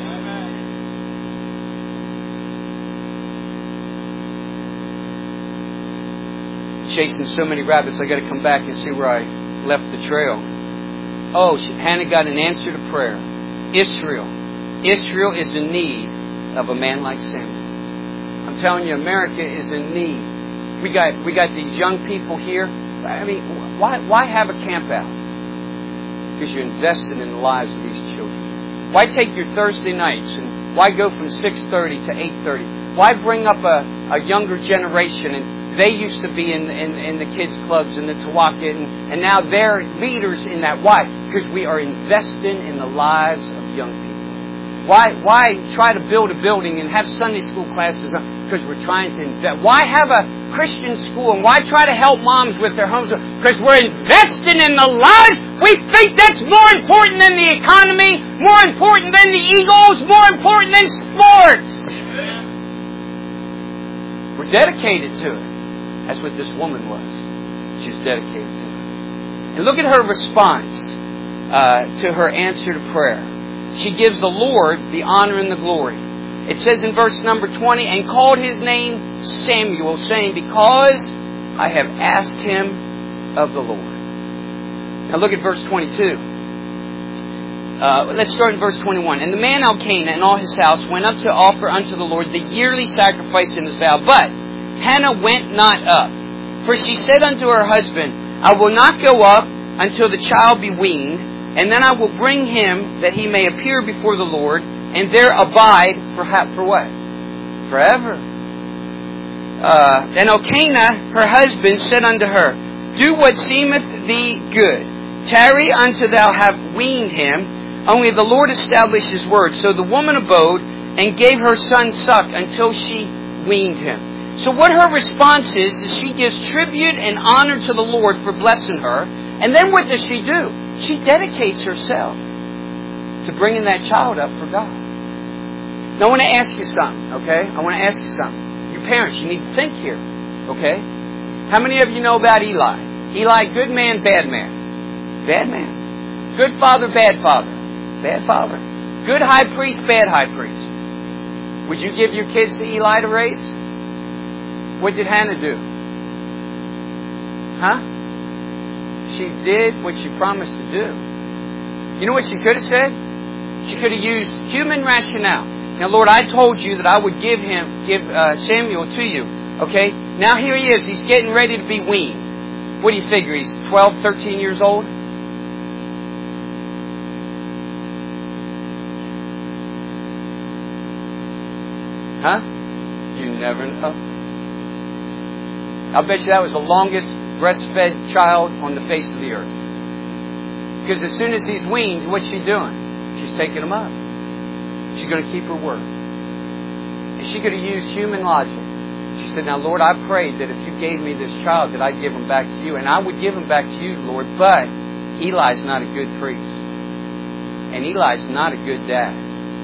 Chasing so many rabbits, I got to come back and see where I left the trail. Oh, Hannah got an answer to prayer. Israel is in need of a man like Samuel. I'm telling you, America is in need. We got these young people here. I mean, why have a camp out? Because you're invested in the lives of these children. Why take your Thursday nights and why go from 6:30 to 8:30? Why bring up a younger generation? And they used to be in the kids' clubs and the Tawaka, and now they're leaders in that. Why? Because we are investing in the lives of young people. Why try to build a building and have Sunday school classes? Because we're trying to invest. Why have a Christian school and why try to help moms with their homes? Because we're investing in the lives. We think that's more important than the economy, more important than the Eagles, more important than sports. We're dedicated to it. That's what this woman was. She was dedicated to it. And look at her response to her answer to prayer. She gives the Lord the honor and the glory. It says in verse number 20, and called his name Samuel, saying, because I have asked him of the Lord. Now look at verse 22. Let's start in verse 21. And the man Elkanah and all his house went up to offer unto the Lord the yearly sacrifice in his vow. But Hannah went not up. For she said unto her husband, I will not go up until the child be weaned, and then I will bring him that he may appear before the Lord, and there abide for what? Forever. Then Elkanah, her husband, said unto her, do what seemeth thee good. Tarry until thou have weaned him. Only the Lord established his word. So the woman abode and gave her son suck until she weaned him. So what her response is she gives tribute and honor to the Lord for blessing her. And then what does she do? She dedicates herself to bringing that child up for God. Now I want to ask you something, okay? I want to ask you something. You parents, you need to think here, okay? How many of you know about Eli? Eli, good man, bad man. Bad man. Good father, bad father. Bad father. Good high priest, bad high priest. Would you give your kids to Eli to raise? What did Hannah do? Huh? She did what she promised to do. You know what she could have said? She could have used human rationale. Now, Lord, I told you that I would give Samuel to you. Okay? Now here he is. He's getting ready to be weaned. What do you figure? He's 12, 13 years old? Huh? You never know. I'll bet you that was the longest breastfed child on the face of the earth. Because as soon as he's weaned, what's she doing? She's taking him up. She's going to keep her word. And she could have used human logic. She said, now, Lord, I prayed that if you gave me this child, that I'd give him back to you. And I would give him back to you, Lord. But Eli's not a good priest. And Eli's not a good dad.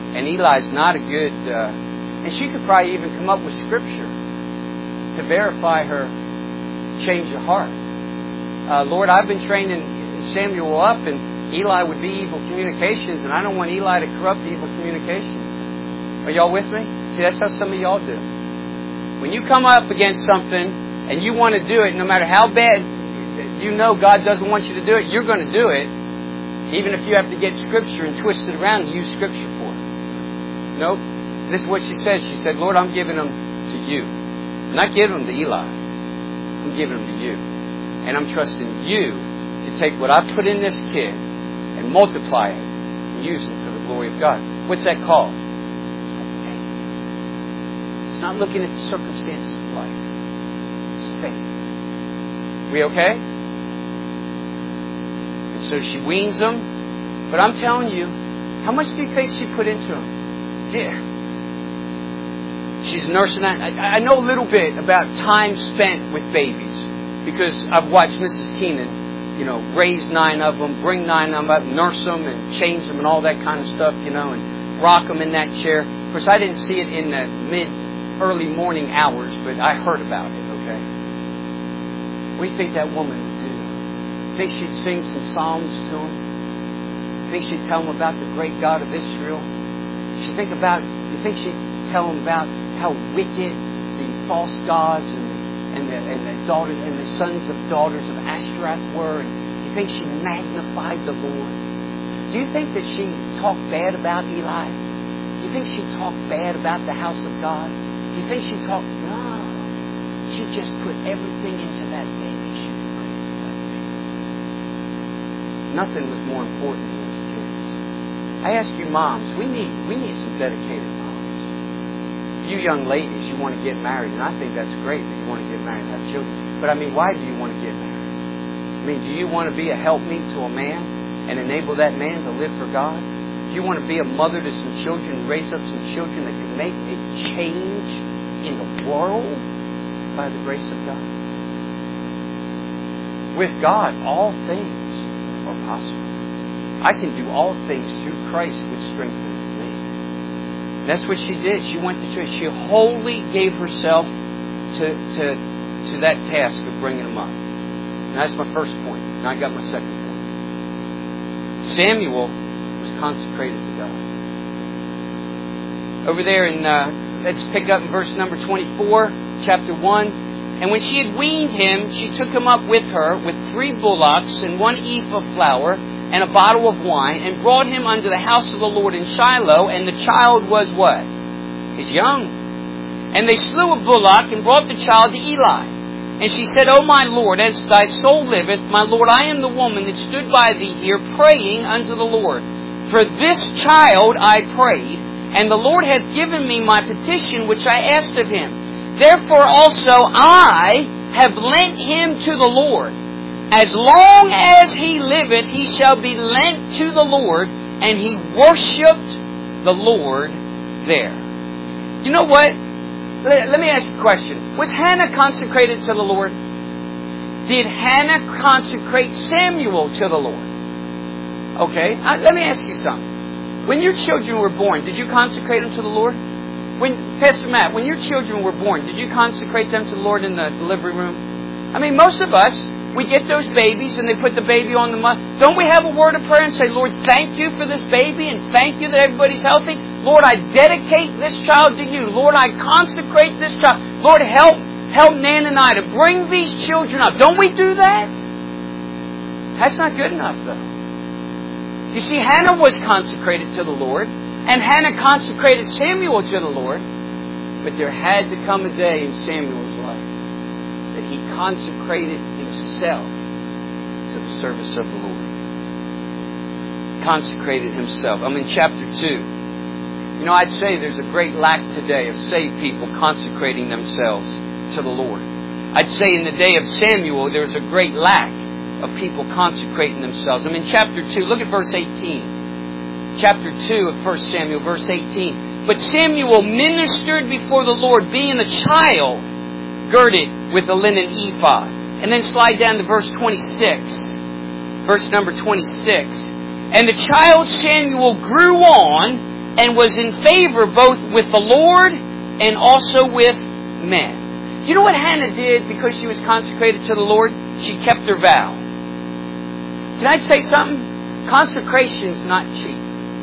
And Eli's not a good... and she could probably even come up with Scripture to verify her change of heart. Lord, I've been training Samuel up, and Eli would be evil communications, and I don't want Eli to corrupt evil communications. Are y'all with me? See, that's how some of y'all do. When you come up against something and you want to do it, no matter how bad you know God doesn't want you to do it, you're going to do it, even if you have to get Scripture and twist it around and use Scripture for it. Nope. This is what she said. She said, Lord, I'm giving them to you. I'm not giving them to Eli. I'm giving them to you. And I'm trusting you to take what I put in this kid and multiply it and use it for the glory of God. What's that called? Faith. It's not looking at the circumstances of life. It's faith. We okay? And so she weans them. But I'm telling you, how much do you think she put into them? Yeah. She's nursing that. I know a little bit about time spent with babies because I've watched Mrs. Keenan, raise 9 of them, bring 9 of them up, nurse them and change them and all that kind of stuff, and rock them in that chair. Of course, I didn't see it in the early morning hours, but I heard about it, okay? What do you think that woman would do? Think she'd sing some psalms to them? Think she'd tell them about the great God of Israel? You think she'd tell them about how wicked the false gods and the daughters and the sons of daughters of Ashtoreth were? And you think she magnified the Lord? Do you think that she talked bad about Eli? Do you think she talked bad about the house of God? Do you think she talked? No. She just put everything into that baby. She could put into that baby. Nothing was more important than those kids. I ask you, moms, we need some dedicated moms. You young ladies, you want to get married, and I think that's great that you want to get married and have children. But why do you want to get married? Do you want to be a helpmeet to a man and enable that man to live for God? Do you want to be a mother to some children, raise up some children that can make a change in the world by the grace of God? With God, all things are possible. I can do all things through Christ which strengthens me. That's what she did. She went to church. She wholly gave herself to that task of bringing them up. And that's my first point. Now I got my second point. Samuel was consecrated to God. Over there in, let's pick up in verse number 24, chapter 1. And when she had weaned him, she took him up with her with 3 bullocks and 1 ephah of flour and a bottle of wine, and brought him unto the house of the Lord in Shiloh, and the child was what? He's young. And they slew a bullock, and brought the child to Eli. And she said, O my Lord, as thy soul liveth, my Lord, I am the woman that stood by thee here, praying unto the Lord. For this child I prayed, and the Lord hath given me my petition which I asked of him. Therefore also I have lent him to the Lord. As long as he liveth, he shall be lent to the Lord. And he worshipped the Lord there. You know what? Let me ask you a question. Was Hannah consecrated to the Lord? Did Hannah consecrate Samuel to the Lord? Okay, let me ask you something. When your children were born, did you consecrate them to the Lord? Pastor Matt, when your children were born, did you consecrate them to the Lord in the delivery room? Most of us, we get those babies and they put the baby on the mother. Don't we have a word of prayer and say, Lord, thank you for this baby and thank you that everybody's healthy? Lord, I dedicate this child to you. Lord, I consecrate this child. Lord, help Nan and I to bring these children up. Don't we do that? That's not good enough, though. You see, Hannah was consecrated to the Lord, and Hannah consecrated Samuel to the Lord. But there had to come a day in Samuel's life that he consecrated himself to the service of the Lord. Consecrated himself. I'm in chapter 2. I'd say there's a great lack today of saved people consecrating themselves to the Lord. I'd say in the day of Samuel, there's a great lack of people consecrating themselves. I'm in chapter 2. Look at verse 18. Chapter 2 of 1 Samuel, verse 18. But Samuel ministered before the Lord, being a child, girded with a linen ephod. And then slide down to verse 26. Verse number 26. And the child Samuel grew on and was in favor both with the Lord and also with men. Do you know what Hannah did because she was consecrated to the Lord? She kept her vow. Can I say something? Consecration's not cheap.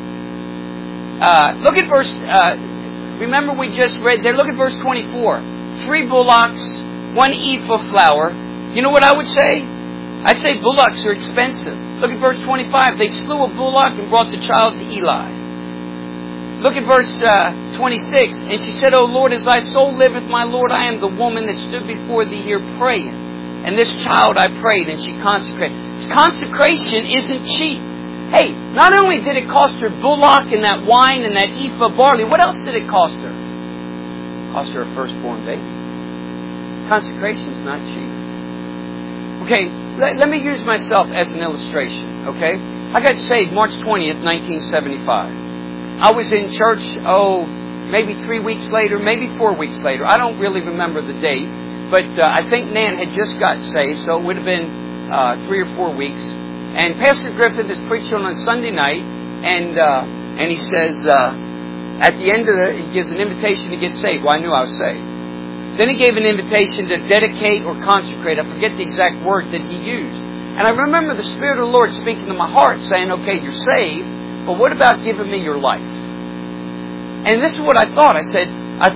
Look at verse... remember we just read there. Look at verse 24. 3 bullocks, 1 ephah of flour. You know what I would say? I'd say bullocks are expensive. Look at verse 25. They slew a bullock and brought the child to Eli. Look at verse 26. And she said, O Lord, as thy soul liveth, my Lord, I am the woman that stood before thee here praying. And this child I prayed, and she consecrated. Consecration isn't cheap. Hey, not only did it cost her bullock and that wine and that ephah of barley, what else did it cost her? It cost her a firstborn baby. Consecration's not cheap. Okay, let me use myself as an illustration, okay? I got saved March 20th, 1975. I was in church, maybe 3 weeks later, maybe 4 weeks later. I don't really remember the date, but I think Nan had just got saved, so it would have been 3 or 4 weeks. And Pastor Griffith is preaching on Sunday night, and he says, at the end of he gives an invitation to get saved. Well, I knew I was saved. Then he gave an invitation to dedicate or consecrate. I forget the exact word that he used. And I remember the Spirit of the Lord speaking to my heart, saying, okay, you're saved, but what about giving me your life? And this is what I thought. I said,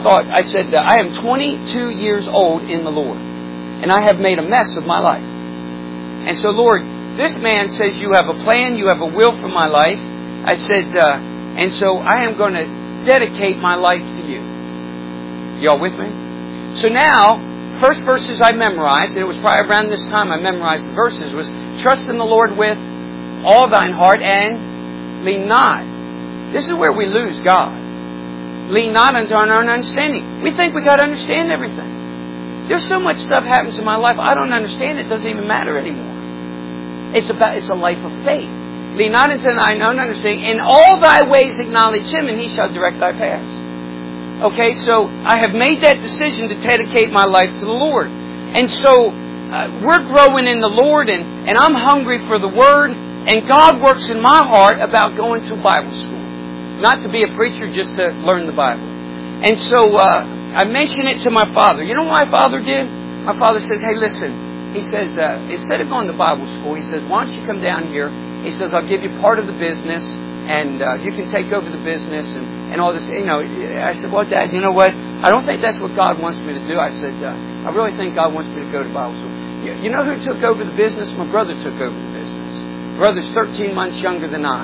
I am 22 years old in the Lord, and I have made a mess of my life. And so, Lord, this man says you have a plan, you have a will for my life. I said, and so I am going to dedicate my life to you. Y'all with me? So now, first verses I memorized, and it was probably around this time I memorized the verses, was trust in the Lord with all thine heart and lean not. This is where we lose God. Lean not unto our own understanding. We think we got to understand everything. There's so much stuff happens in my life I don't understand. It doesn't even matter anymore. It's a life of faith. Lean not into thine own understanding. In all thy ways acknowledge Him, and He shall direct thy paths. Okay, so I have made that decision to dedicate my life to the Lord. And so we're growing in the Lord, and I'm hungry for the Word. And God works in my heart about going to Bible school. Not to be a preacher, just to learn the Bible. And so I mentioned it to my father. You know what my father did? My father says, hey, listen. He says, instead of going to Bible school, he says, why don't you come down here? He says, I'll give you part of the business, and you can take over the business and all this. You know, I said, well, Dad, you know what? I don't think that's what God wants me to do. I said, I really think God wants me to go to Bible school. You know who took over the business? My brother took over the business. My brother's 13 months younger than I.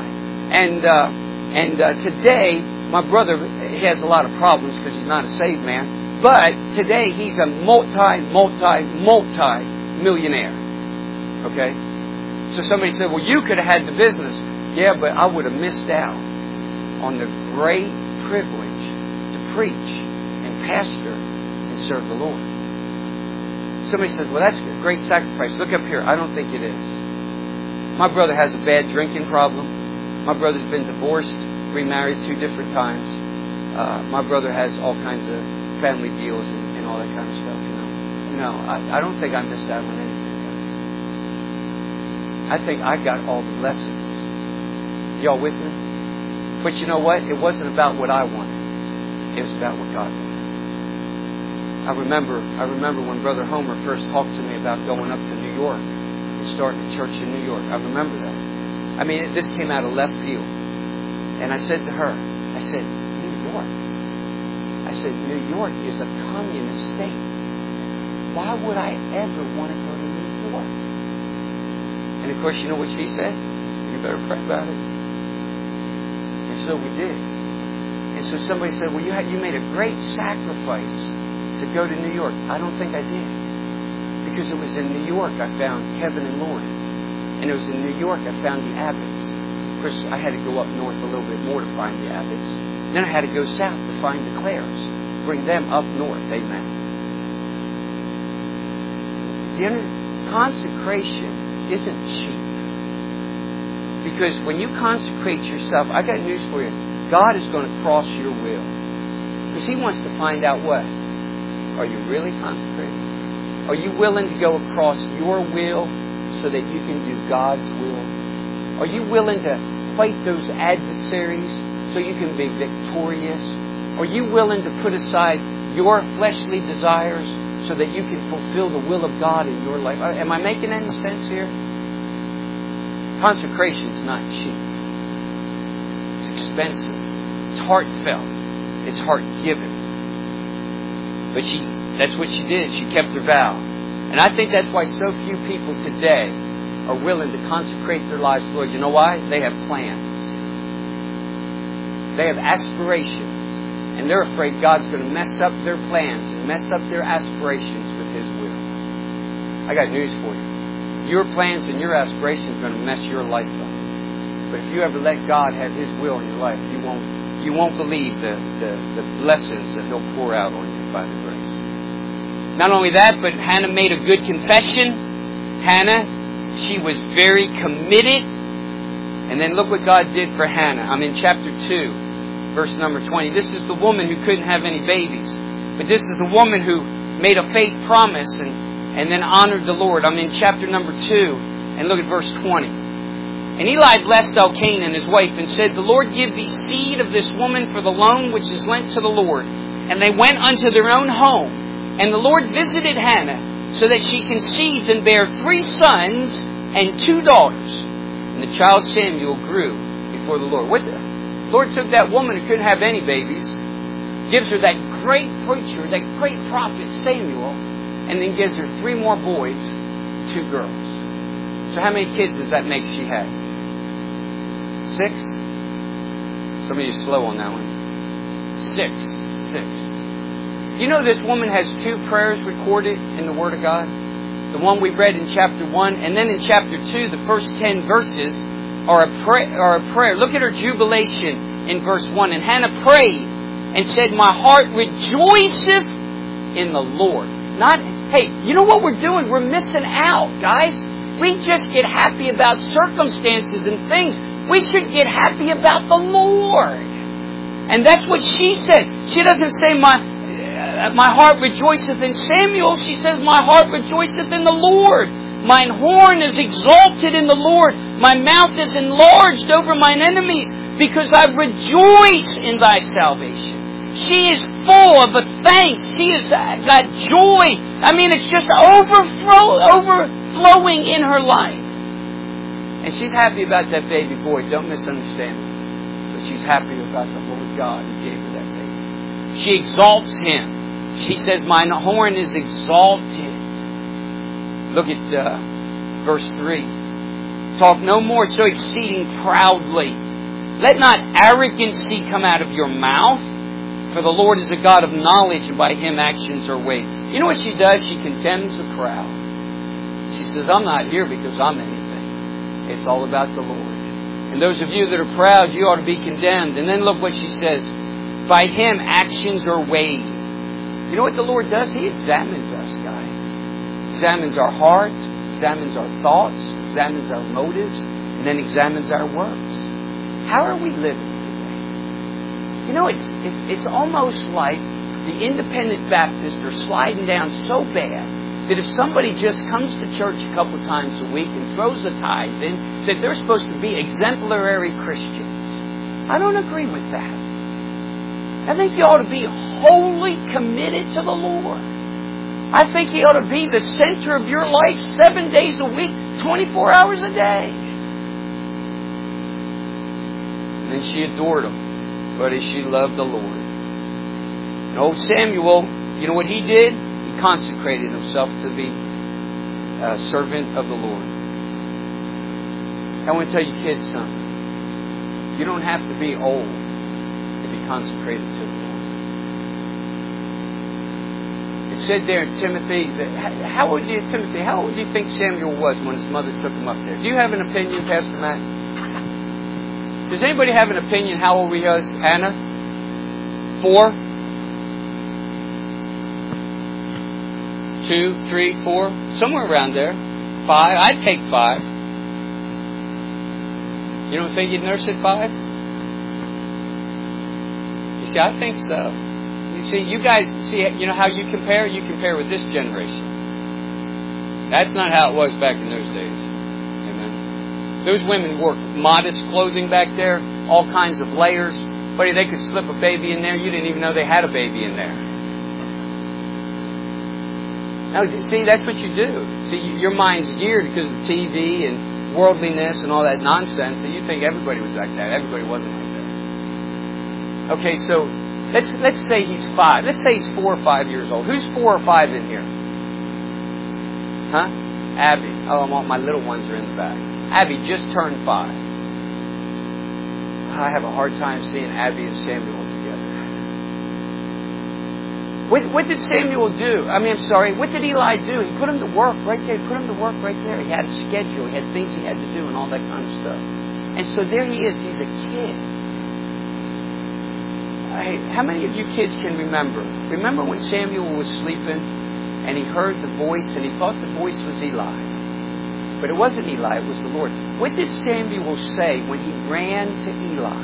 And today, my brother, he has a lot of problems because he's not a saved man. But today, he's a multi-millionaire. Okay? So somebody said, well, you could have had the business. Yeah, but I would have missed out on the great privilege to preach and pastor and serve the Lord. Somebody said, well, that's a great sacrifice. Look up here. I don't think it is. My brother has a bad drinking problem. My brother's been divorced, remarried 2 different times. My brother has all kinds of family deals and all that kind of stuff. You know, no, I don't think I missed out on anything else. I think I got all the blessings. Y'all with me? But you know what? It wasn't about what I wanted. It was about what God wanted. I remember when Brother Homer first talked to me about going up to New York and starting a church in New York. I remember that. I mean, this came out of left field. And I said to her, I said, New York? I said, New York is a communist state. Why would I ever want to go to New York? And of course, you know what she said? You better pray about it. And so we did. And so somebody said, well, you made a great sacrifice to go to New York. I don't think I did. Because it was in New York I found Kevin and Lauren. And it was in New York I found the Abbotts. Of course, I had to go up north a little bit more to find the Abbotts. Then I had to go south to find the Clares. Bring them up north. Amen. Do you understand? Consecration isn't cheap. Because when you consecrate yourself, I got news for you. God is going to cross your will. Because He wants to find out what? Are you really consecrated? Are you willing to go across your will so that you can do God's will? Are you willing to fight those adversaries so you can be victorious? Are you willing to put aside your fleshly desires so that you can fulfill the will of God in your life? Am I making any sense here? Consecration is not cheap. It's expensive. It's heartfelt. It's heart-given. But that's what she did. She kept her vow. And I think that's why so few people today are willing to consecrate their lives to the Lord. You know why? They have plans. They have aspirations. And they're afraid God's going to mess up their plans and mess up their aspirations with His will. I got news for you. Your plans and your aspirations are going to mess your life up. But if you ever let God have His will in your life, you won't believe the blessings that He'll pour out on you by the grace. Not only that, but Hannah made a good confession. Hannah, she was very committed. And then look what God did for Hannah. I'm in chapter 2, verse number 20. This is the woman who couldn't have any babies. But this is the woman who made a faith promise and then honored the Lord. I'm in chapter number 2, and look at verse 20. And Eli blessed Elkanah, his wife, and said, The Lord give thee seed of this woman for the loan which is lent to the Lord. And they went unto their own home. And the Lord visited Hannah, so that she conceived and bare 3 sons and 2 daughters. And the child Samuel grew before the Lord. What the Lord took that woman who couldn't have any babies, gives her that great preacher, that great prophet Samuel, and then gives her 3 more boys, 2 girls. So how many kids does that make she had? 6? Some of you are slow on that one. 6. You know this woman has 2 prayers recorded in the Word of God? The one we read in chapter 1, and then in chapter 2, the first 10 verses are a prayer. Look at her jubilation in verse 1. And Hannah prayed and said, My heart rejoiceth in the Lord. Not, hey, you know what we're doing? We're missing out, guys. We just get happy about circumstances and things. We should get happy about the Lord. And that's what she said. She doesn't say, my heart rejoiceth in Samuel. She says, my heart rejoiceth in the Lord. Mine horn is exalted in the Lord. My mouth is enlarged over mine enemies, because I rejoice in thy salvation. She is full of a thanks. She has got joy. I mean, it's just overflowing in her life. And she's happy about that baby boy. Don't misunderstand me. But she's happy about the Lord God who gave her that baby. She exalts Him. She says, mine horn is exalted. Look at verse 3. Talk no more so exceeding proudly. Let not arrogancy come out of your mouth. For the Lord is a God of knowledge, and by Him actions are weighed. You know what she does? She contemns the proud. She says, I'm not here because I'm anything. It's all about the Lord. And those of you that are proud, you ought to be condemned. And then look what she says. By Him actions are weighed. You know what the Lord does? He examines us, guys. Examines our heart, examines our thoughts, examines our motives, and then examines our works. How are we living today? You know, it's almost like the independent Baptists are sliding down so bad that if somebody just comes to church a couple times a week and throws a tithe in, that they're supposed to be exemplary Christians. I don't agree with that. I think you ought to be wholly committed to the Lord. I think He ought to be the center of your life 7 days a week, 24 hours a day. And then she adored Him, but as she loved the Lord. And old Samuel, you know what he did? He consecrated himself to be a servant of the Lord. I want to tell you kids something. You don't have to be old to be consecrated to the Lord. It said there in Timothy, how old do you think Samuel was when his mother took him up there? Do you have an opinion, Pastor Matt? Does anybody have an opinion how old he was, Anna? 4? 2, 3, 4? Somewhere around there. 5? I'd take 5. You don't think you'd nurse at 5? You see, I think so. You see, you guys, you know how you compare? You compare with this generation. That's not how it was back in those days. Amen. Those women wore modest clothing back there, all kinds of layers. Buddy, they could slip a baby in there. You didn't even know they had a baby in there. Now, see, that's what you do. See, your mind's geared because of TV and worldliness and all that nonsense. So you think everybody was like that. Everybody wasn't like that. Okay, so let's say he's 5. Let's say he's 4 or 5 years old. Who's 4 or 5 in here? Huh? Abby. Oh, my little ones are in the back. Abby just turned 5. I have a hard time seeing Abby and Samuel together. What did Samuel do? What did Eli do? He put him to work right there. He put him to work right there. He had a schedule. He had things he had to do and all that kind of stuff. And so there he is. He's a kid. How many of you kids can remember? Remember when Samuel was sleeping and he heard the voice and he thought the voice was Eli? But it wasn't Eli, it was the Lord. What did Samuel say when he ran to Eli?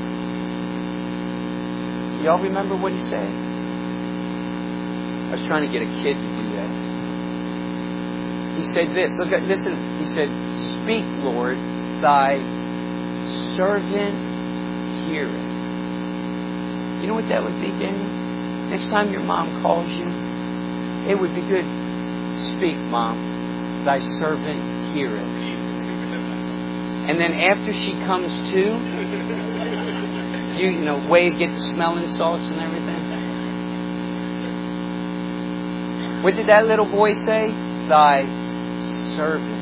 Y'all remember what he said? I was trying to get a kid to do that. He said this. Listen. He said, "Speak, Lord, thy servant heareth." You know what that would be, Daniel? Next time your mom calls you, it would be good. "Speak, Mom, thy servant heareth." And then after she comes to, get the smelling salts and everything. What did that little boy say? "Thy servant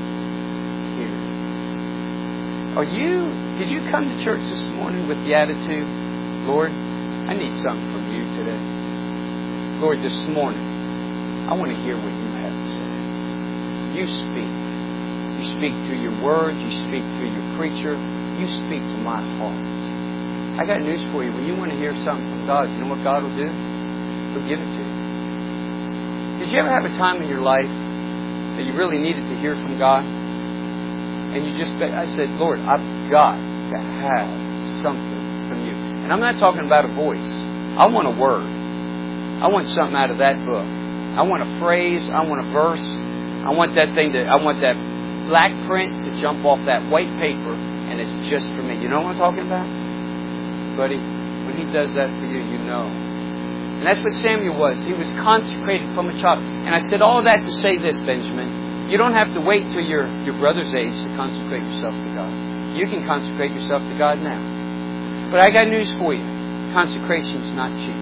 heareth." Did you come to church this morning with the attitude, "Lord, I need something from you today. Lord, this morning, I want to hear what you have to say. You speak. You speak through your word. You speak through your preacher. You speak to my heart." I got news for you. When you want to hear something from God, you know what God will do? He'll give it to you. Did you ever have a time in your life that you really needed to hear from God? And I said, "Lord, I've got to have something from you." And I'm not talking about a voice. I want a word. I want something out of that book. I want a phrase. I want a verse. I want that black print to jump off that white paper, and it's just for me. You know what I'm talking about? Buddy, when He does that for you, you know. And that's what Samuel was. He was consecrated from a child. And I said all that to say this, Benjamin. You don't have to wait till your brother's age to consecrate yourself to God. You can consecrate yourself to God now. But I got news for you. Consecration is not cheap.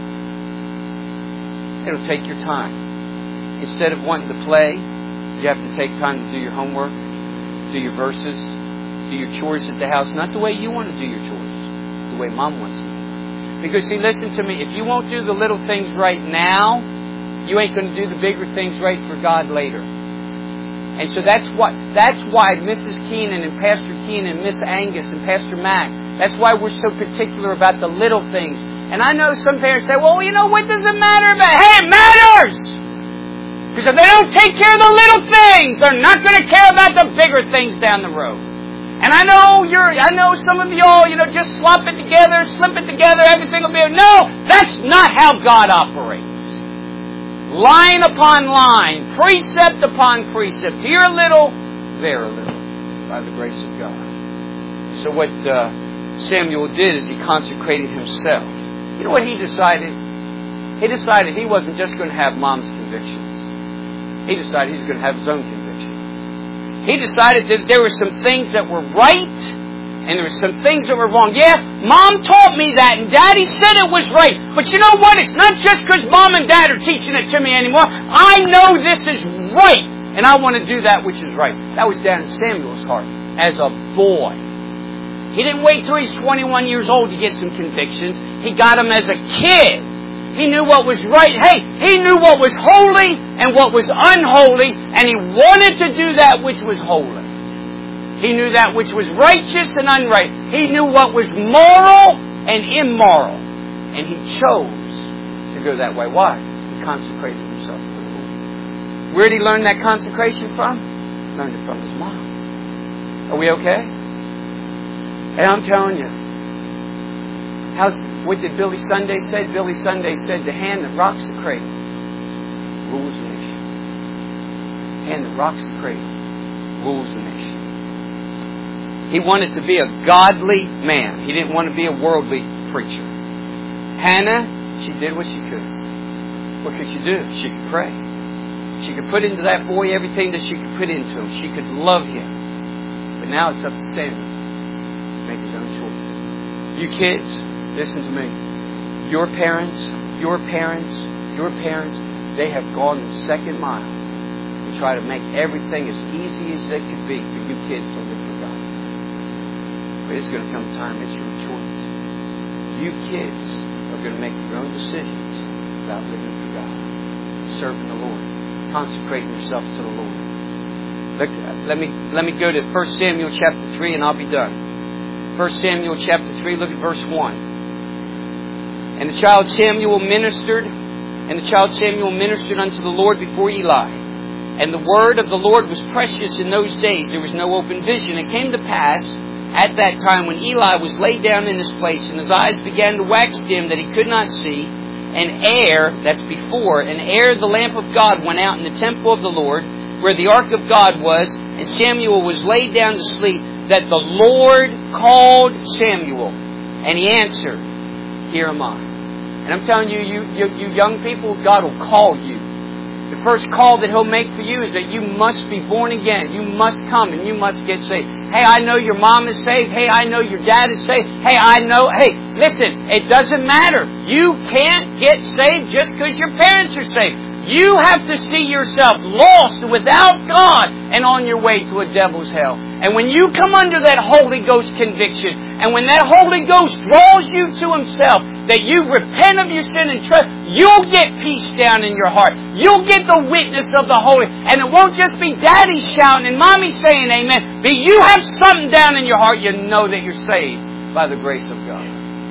It'll take your time. Instead of wanting to play, you have to take time to do your homework, do your verses, do your chores at the house. Not the way you want to do your chores, the way Mom wants to. Because see, listen to me. If you won't do the little things right now, you ain't going to do the bigger things right for God later. And so that's why Mrs. Keenan and Pastor Keenan and Miss Angus and Pastor Mac, that's why we're so particular about the little things. And I know some parents say, "Well, what does it matter about?" Hey, it matters! Because if they don't take care of the little things, they're not going to care about the bigger things down the road. And I know some of y'all, just slip it together, everything will be... No, that's not how God operates. Line upon line, precept upon precept, here a little, there a little, by the grace of God. So what Samuel did is he consecrated himself. You know what he decided? He decided he wasn't just going to have Mom's convictions. He decided he was going to have his own convictions. He decided that there were some things that were right and there were some things that were wrong. Yeah, Mom taught me that and Daddy said it was right. But you know what? It's not just because Mom and Dad are teaching it to me anymore. I know this is right and I want to do that which is right. That was down in Samuel's heart as a boy. He didn't wait till he's 21 years old to get some convictions. He got them as a kid. He knew what was right. Hey, he knew what was holy and what was unholy, and he wanted to do that which was holy. He knew that which was righteous and unright. He knew what was moral and immoral. And he chose to go that way. Why? He consecrated himself to the Lord. Where did he learn that consecration from? He learned it from his mom. Are we okay? And I'm telling you, what did Billy Sunday say? Billy Sunday said, "The hand that rocks the cradle rules the nation." The hand that rocks the cradle rules the nation. He wanted to be a godly man. He didn't want to be a worldly preacher. Hannah, she did what she could. What could she do? She could pray. She could put into that boy everything that she could put into him. She could love him. But now it's up to Samuel to make his own choices. You kids, listen to me. Your parents, they have gone the second mile to try to make everything as easy as it could be for you kids to live for God. But it's going to come time, it's your choice. You kids are going to make your own decisions about living for God, serving the Lord, consecrating yourself to the Lord. Look, let me go to 1 Samuel chapter 3 and I'll be done. 1 Samuel chapter 3, look at verse 1. And the child Samuel ministered unto the Lord before Eli. And the word of the Lord was precious in those days. There was no open vision. It came to pass at that time when Eli was laid down in his place and his eyes began to wax dim that he could not see, an ere, that's before, an ere the lamp of God went out in the temple of the Lord, where the ark of God was, and Samuel was laid down to sleep, that the Lord called Samuel. And he answered, Here am I. And I'm telling you, you young people, God will call you. The first call that He'll make for you is that you must be born again. You must come and you must get saved. Hey, I know your mom is saved. Hey, I know your dad is saved. Hey, listen, it doesn't matter. You can't get saved just because your parents are saved. You have to see yourself lost without God and on your way to a devil's hell. And when you come under that Holy Ghost conviction, and when that Holy Ghost draws you to Himself, that you repent of your sin and trust, you'll get peace down in your heart. You'll get the witness of the Holy. And it won't just be Daddy shouting and Mommy saying amen, but you have something down in your heart. You know that you're saved by the grace of God.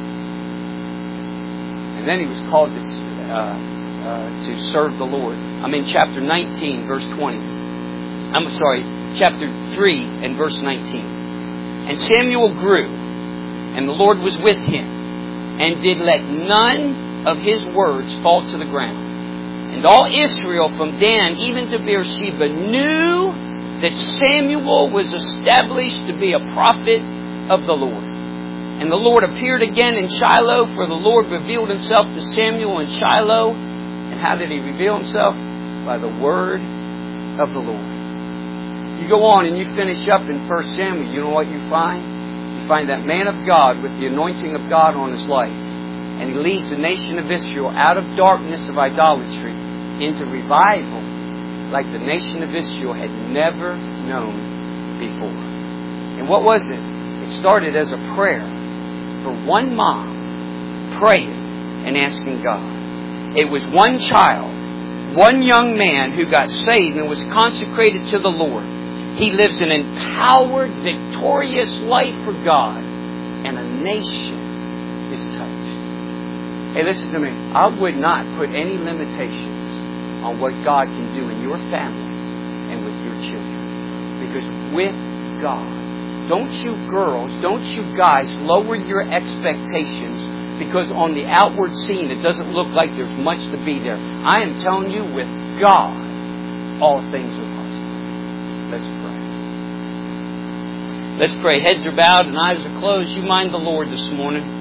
And then he was called to serve the Lord. I'm in chapter 19, verse 20. Chapter 3 and verse 19. And Samuel grew, and the Lord was with him, and did let none of his words fall to the ground. And all Israel from Dan even to Beersheba knew that Samuel was established to be a prophet of the Lord. And the Lord appeared again in Shiloh, for the Lord revealed Himself to Samuel in Shiloh. And how did He reveal Himself? By the word of the Lord. You go on and you finish up in 1 Samuel, you know what you find? You find that man of God with the anointing of God on his life. And he leads the nation of Israel out of darkness of idolatry into revival like the nation of Israel had never known before. And what was it? It started as a prayer for one mom praying and asking God. It was one child, one young man who got saved and was consecrated to the Lord. He lives an empowered, victorious life for God. And a nation is touched. Hey, listen to me. I would not put any limitations on what God can do in your family and with your children. Because with God, don't you girls, don't you guys lower your expectations because on the outward scene it doesn't look like there's much to be there. I am telling you, with God, all things are possible. Let's pray. Let's pray. Heads are bowed and eyes are closed. You mind the Lord this morning.